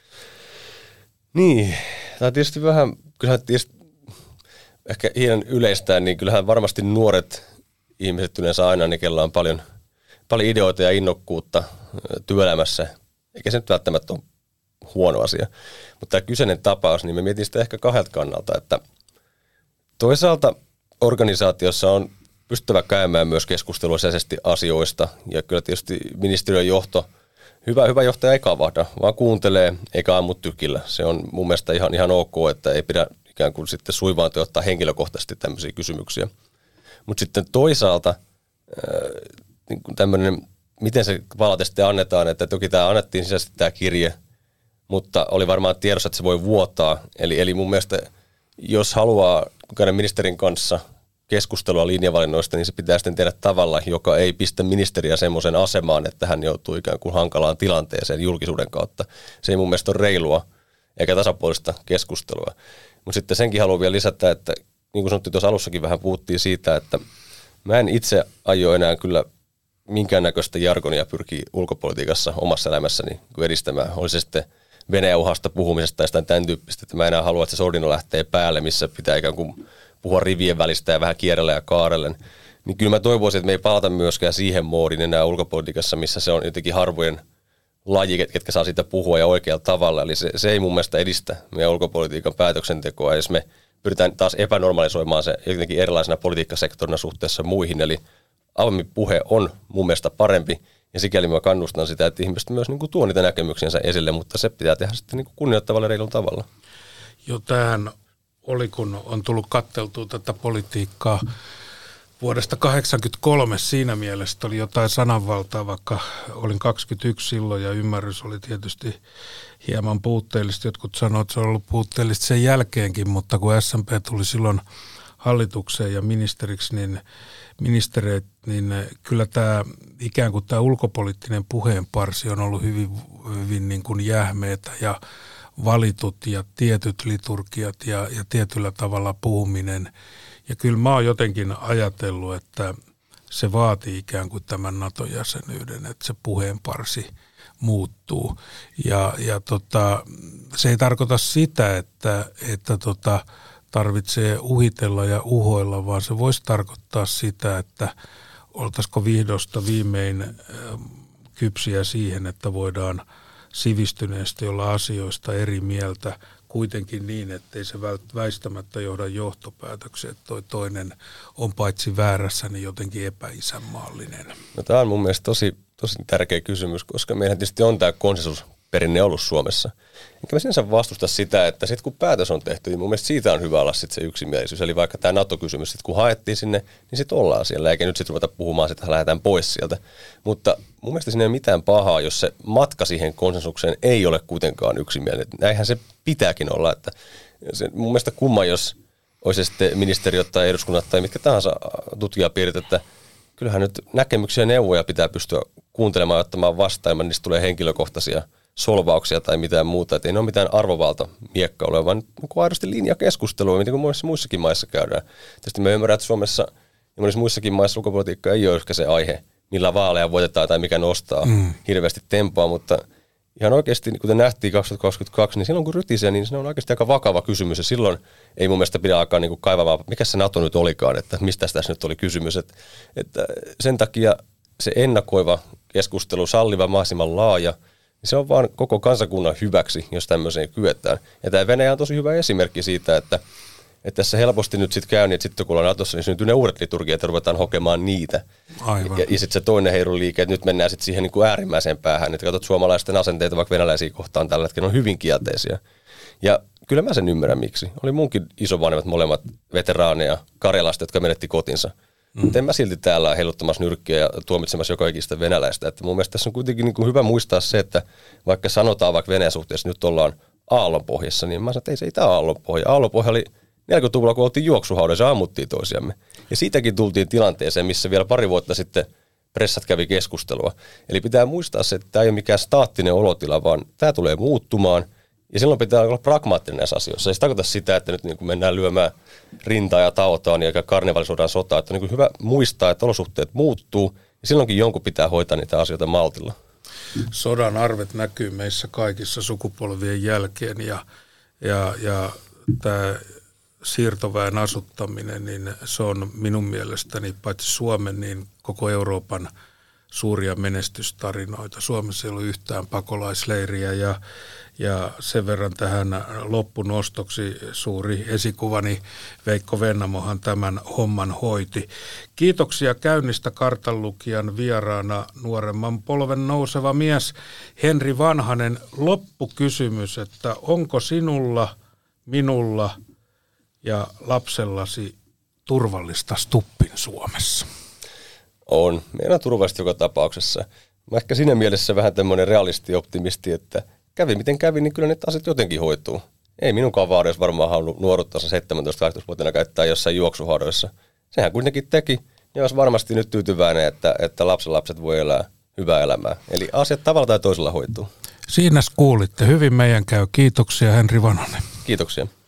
Niin, tämä on tietysti vähän, kyllähän tietysti ehkä hieman yleistään, niin kyllähän varmasti nuoret ihmiset yleensä aina, niin kellä on paljon, paljon ideoita ja innokkuutta työelämässä, eikä se nyt välttämättä ole huono asia. Mutta tämä kyseinen tapaus, niin me mietin sitä ehkä kahdelta kannalta, että toisaalta organisaatiossa on pystyvä käymään myös keskustelua sisäisesti asioista, ja kyllä tietysti ministeriön johto, hyvä, hyvä johtaja ei kavahda, vaan kuuntelee eikä ammu tykillä. Se on mun mielestä ihan, ihan ok, että ei pidä ikään kuin sitten suivaantua ottaa henkilökohtaisesti tämmöisiä kysymyksiä. Mutta sitten toisaalta niin tämmöinen, miten se palaute sitten annetaan, että toki tämä annettiin sisäisesti tämä kirje, mutta oli varmaan tiedossa, että se voi vuotaa. Eli, eli mun mielestä, jos haluaa käydä ministerin kanssa keskustelua linjavalinnoista, niin se pitää sitten tehdä tavalla, joka ei pistä ministeriä semmoisen asemaan, että hän joutuu ikään kuin hankalaan tilanteeseen julkisuuden kautta. Se ei mun mielestä ole reilua eikä tasapuolista keskustelua. Mutta sitten senkin haluan vielä lisätä, että niin kuin sanottiin tuossa alussakin vähän puhuttiin siitä, että mä en itse aio enää kyllä minkäännäköistä jargonia pyrkii ulkopolitiikassa omassa elämässäni edistämään. Oli se sitten Venäjä-uhasta puhumisesta tai jostain tämän tyyppistä, että mä enää halua, että se sordino lähtee päälle, missä pitää ikään kuin puhua rivien välistä ja vähän kierrellä ja kaarellen. Niin kyllä mä toivoisin, että me ei palata myöskään siihen moodiin enää ulkopolitiikassa, missä se on jotenkin harvojen laji, ketkä saa siitä puhua ja oikealla tavalla. Eli se, se ei mun mielestä edistä meidän ulkopolitiikan päätöksentekoa, jos me pyritään taas epänormalisoimaan se jotenkin erilaisena politiikkasektorina suhteessa muihin. Eli avoimin puhe on mun mielestä parempi, ja sikäli mä kannustan sitä, että ihmiset myös niin kuin tuo niitä näkemyksiänsä esille, mutta se pitää tehdä sitten niin kuin kunnioittavalla reilulla tavalla. Jo tähän oli, kun on tullut katteltua tätä politiikkaa vuodesta kahdeksankymmentäkolme, siinä mielessä oli jotain sananvaltaa, vaikka olin kaksikymmentäyksi silloin ja ymmärrys oli tietysti hieman puutteellista. Jotkut sanoivat, että se on ollut puutteellista sen jälkeenkin, mutta kun S M P tuli silloin hallitukseen ja ministeriksi, niin ministereet, niin kyllä tämä ikään kuin tämä ulkopoliittinen puheenparsi on ollut hyvin, hyvin niin kuin jähmeetä ja valitut ja tietyt liturgiat ja, ja tietyllä tavalla puhuminen. Ja kyllä mä oon jotenkin ajatellut, että se vaatii ikään kuin tämän NATO-jäsenyyden, että se puheenparsi muuttuu. Ja, ja tota, se ei tarkoita sitä, että, että tota, tarvitsee uhitella ja uhoilla, vaan se voisi tarkoittaa sitä, että oltaisiko vihdosta viimein kypsiä siihen, että voidaan sivistyneesti olla asioista eri mieltä, kuitenkin niin, ettei se väistämättä johda johtopäätökseen, että toi toinen on paitsi väärässä, niin jotenkin epäisänmaallinen. No, tämä on mun mielestä tosi, tosi tärkeä kysymys, koska meillä tietysti on tämä konsensusperinne ollut Suomessa. Enkä mä sinänsä vastusta sitä, että sitten kun päätös on tehty, niin mun mielestä siitä on hyvä olla sitten se yksimielisyys. Eli vaikka tämä NATO-kysymys, sit kun haettiin sinne, niin sitten ollaan siellä, eikä nyt sitten ruveta puhumaan, että lähdetään pois sieltä. Mutta mun mielestä siinä ei ole mitään pahaa, jos se matka siihen konsensukseen ei ole kuitenkaan yksimielinen. Näinhän se pitääkin olla, että se, mun mielestä kumma, jos olisi sitten ministeriöt tai eduskunnat tai mitkä tahansa tutkijapiirit, että kyllähän nyt näkemyksiä ja neuvoja pitää pystyä kuuntelemaan ja ottamaan vastaan, ja niistä tulee henkilökohtaisia solvauksia tai mitään muuta, että ei ne ole mitään arvovalta miekkailua, vaan niin aidosti linjakeskustelua, mitä kuin monissa muissakin maissa käydään. Tietysti me ymmärrän, että Suomessa ja monissa muissakin maissa ulkopolitiikka ei ole ehkä se aihe, millä vaaleja voitetaan tai mikä nostaa mm. hirveästi tempoa, mutta ihan oikeasti, kuten nähtiin kaksituhattakaksikymmentäkaksi, niin silloin kun rytisee, niin se on oikeasti aika vakava kysymys, ja silloin ei mun mielestä pidä alkaa niin kaivamaan, mikä se NATO nyt olikaan, että mistä tässä nyt oli kysymys, että, että sen takia se ennakoiva keskustelu, salliva, mahdollisimman laaja, niin se on vaan koko kansakunnan hyväksi, jos tämmöiseen kyetään. Ja tämä Venäjä on tosi hyvä esimerkki siitä, että, että tässä helposti nyt sitten käy, niin että sitten kun ollaan Natossa, niin syntyy ne uudet liturgiat, että ruvetaan hokemaan niitä. Aivan. Ja, ja sitten se toinen heiruliike, että nyt mennään sitten siihen niin kuin äärimmäiseen päähän, että katsot suomalaisten asenteita vaikka venäläisiä kohtaan tällä hetkellä on hyvin kielteisiä. Ja kyllä mä sen ymmärrän miksi. Oli munkin isovanhemmat molemmat veteraaneja Karjalasta, jotka menetti kotinsa. Mm. Mutta en mä silti täällä heiluttamassa nyrkkiä ja tuomitsemassa joka ikistä venäläistä. Että mun mielestä tässä on kuitenkin niin kuin hyvä muistaa se, että vaikka sanotaan vaikka Venäjän suhteessa nyt ollaan aallonpohjassa, niin mä sanon, että ei se ei tämä aallonpohja. Aallonpohja oli neljäkymmentäluvulla, kun oltiin juoksuhaudassa ja ammuttiin toisiamme. Ja siitäkin tultiin tilanteeseen, missä vielä pari vuotta sitten pressat kävi keskustelua. Eli pitää muistaa se, että tämä ei ole mikään staattinen olotila, vaan tämä tulee muuttumaan. Ja silloin pitää olla pragmaattinen näissä asioissa. Ei se tarkoita sitä, että nyt niin kuin mennään lyömään rintaa ja taotaan ja karnevalisoidaan sotaa. Että on niin hyvä muistaa, että olosuhteet muuttuu ja silloinkin jonkun pitää hoitaa niitä asioita maltilla. Sodan arvet näkyy meissä kaikissa sukupolvien jälkeen ja, ja, ja tämä siirtoväen asuttaminen, niin se on minun mielestäni paitsi Suomen, niin koko Euroopan suuria menestystarinoita. Suomessa ei ollut yhtään pakolaisleiriä ja, ja sen verran tähän loppunostoksi suuri esikuvani Veikko Vennamohan tämän homman hoiti. Kiitoksia käynnistä kartanlukijan vieraana nuoremman polven nouseva mies Henri Vanhanen. Loppukysymys, että onko sinulla, minulla ja lapsellasi turvallista Stuppin Suomessa? On. Meillä on turvallista joka tapauksessa. Mä ehkä siinä mielessä vähän tämmöinen realisti-optimisti, että kävi miten kävi, niin kyllä ne asiat jotenkin hoituu. Ei minunkaan vaari varmaan halunnut nuoruttansa seitsemäntoista-kahdeksantoista-vuotiaana käyttää jossain juoksuhaudoissa. Sehän kuitenkin teki, ja olisi varmasti nyt tyytyväinen, että, että lapsenlapset voi elää hyvää elämää. Eli asiat tavalla tai toisella hoituu. Siinä kuulitte. Hyvin meidän käy. Kiitoksia Henri Vanhanen. Kiitoksia.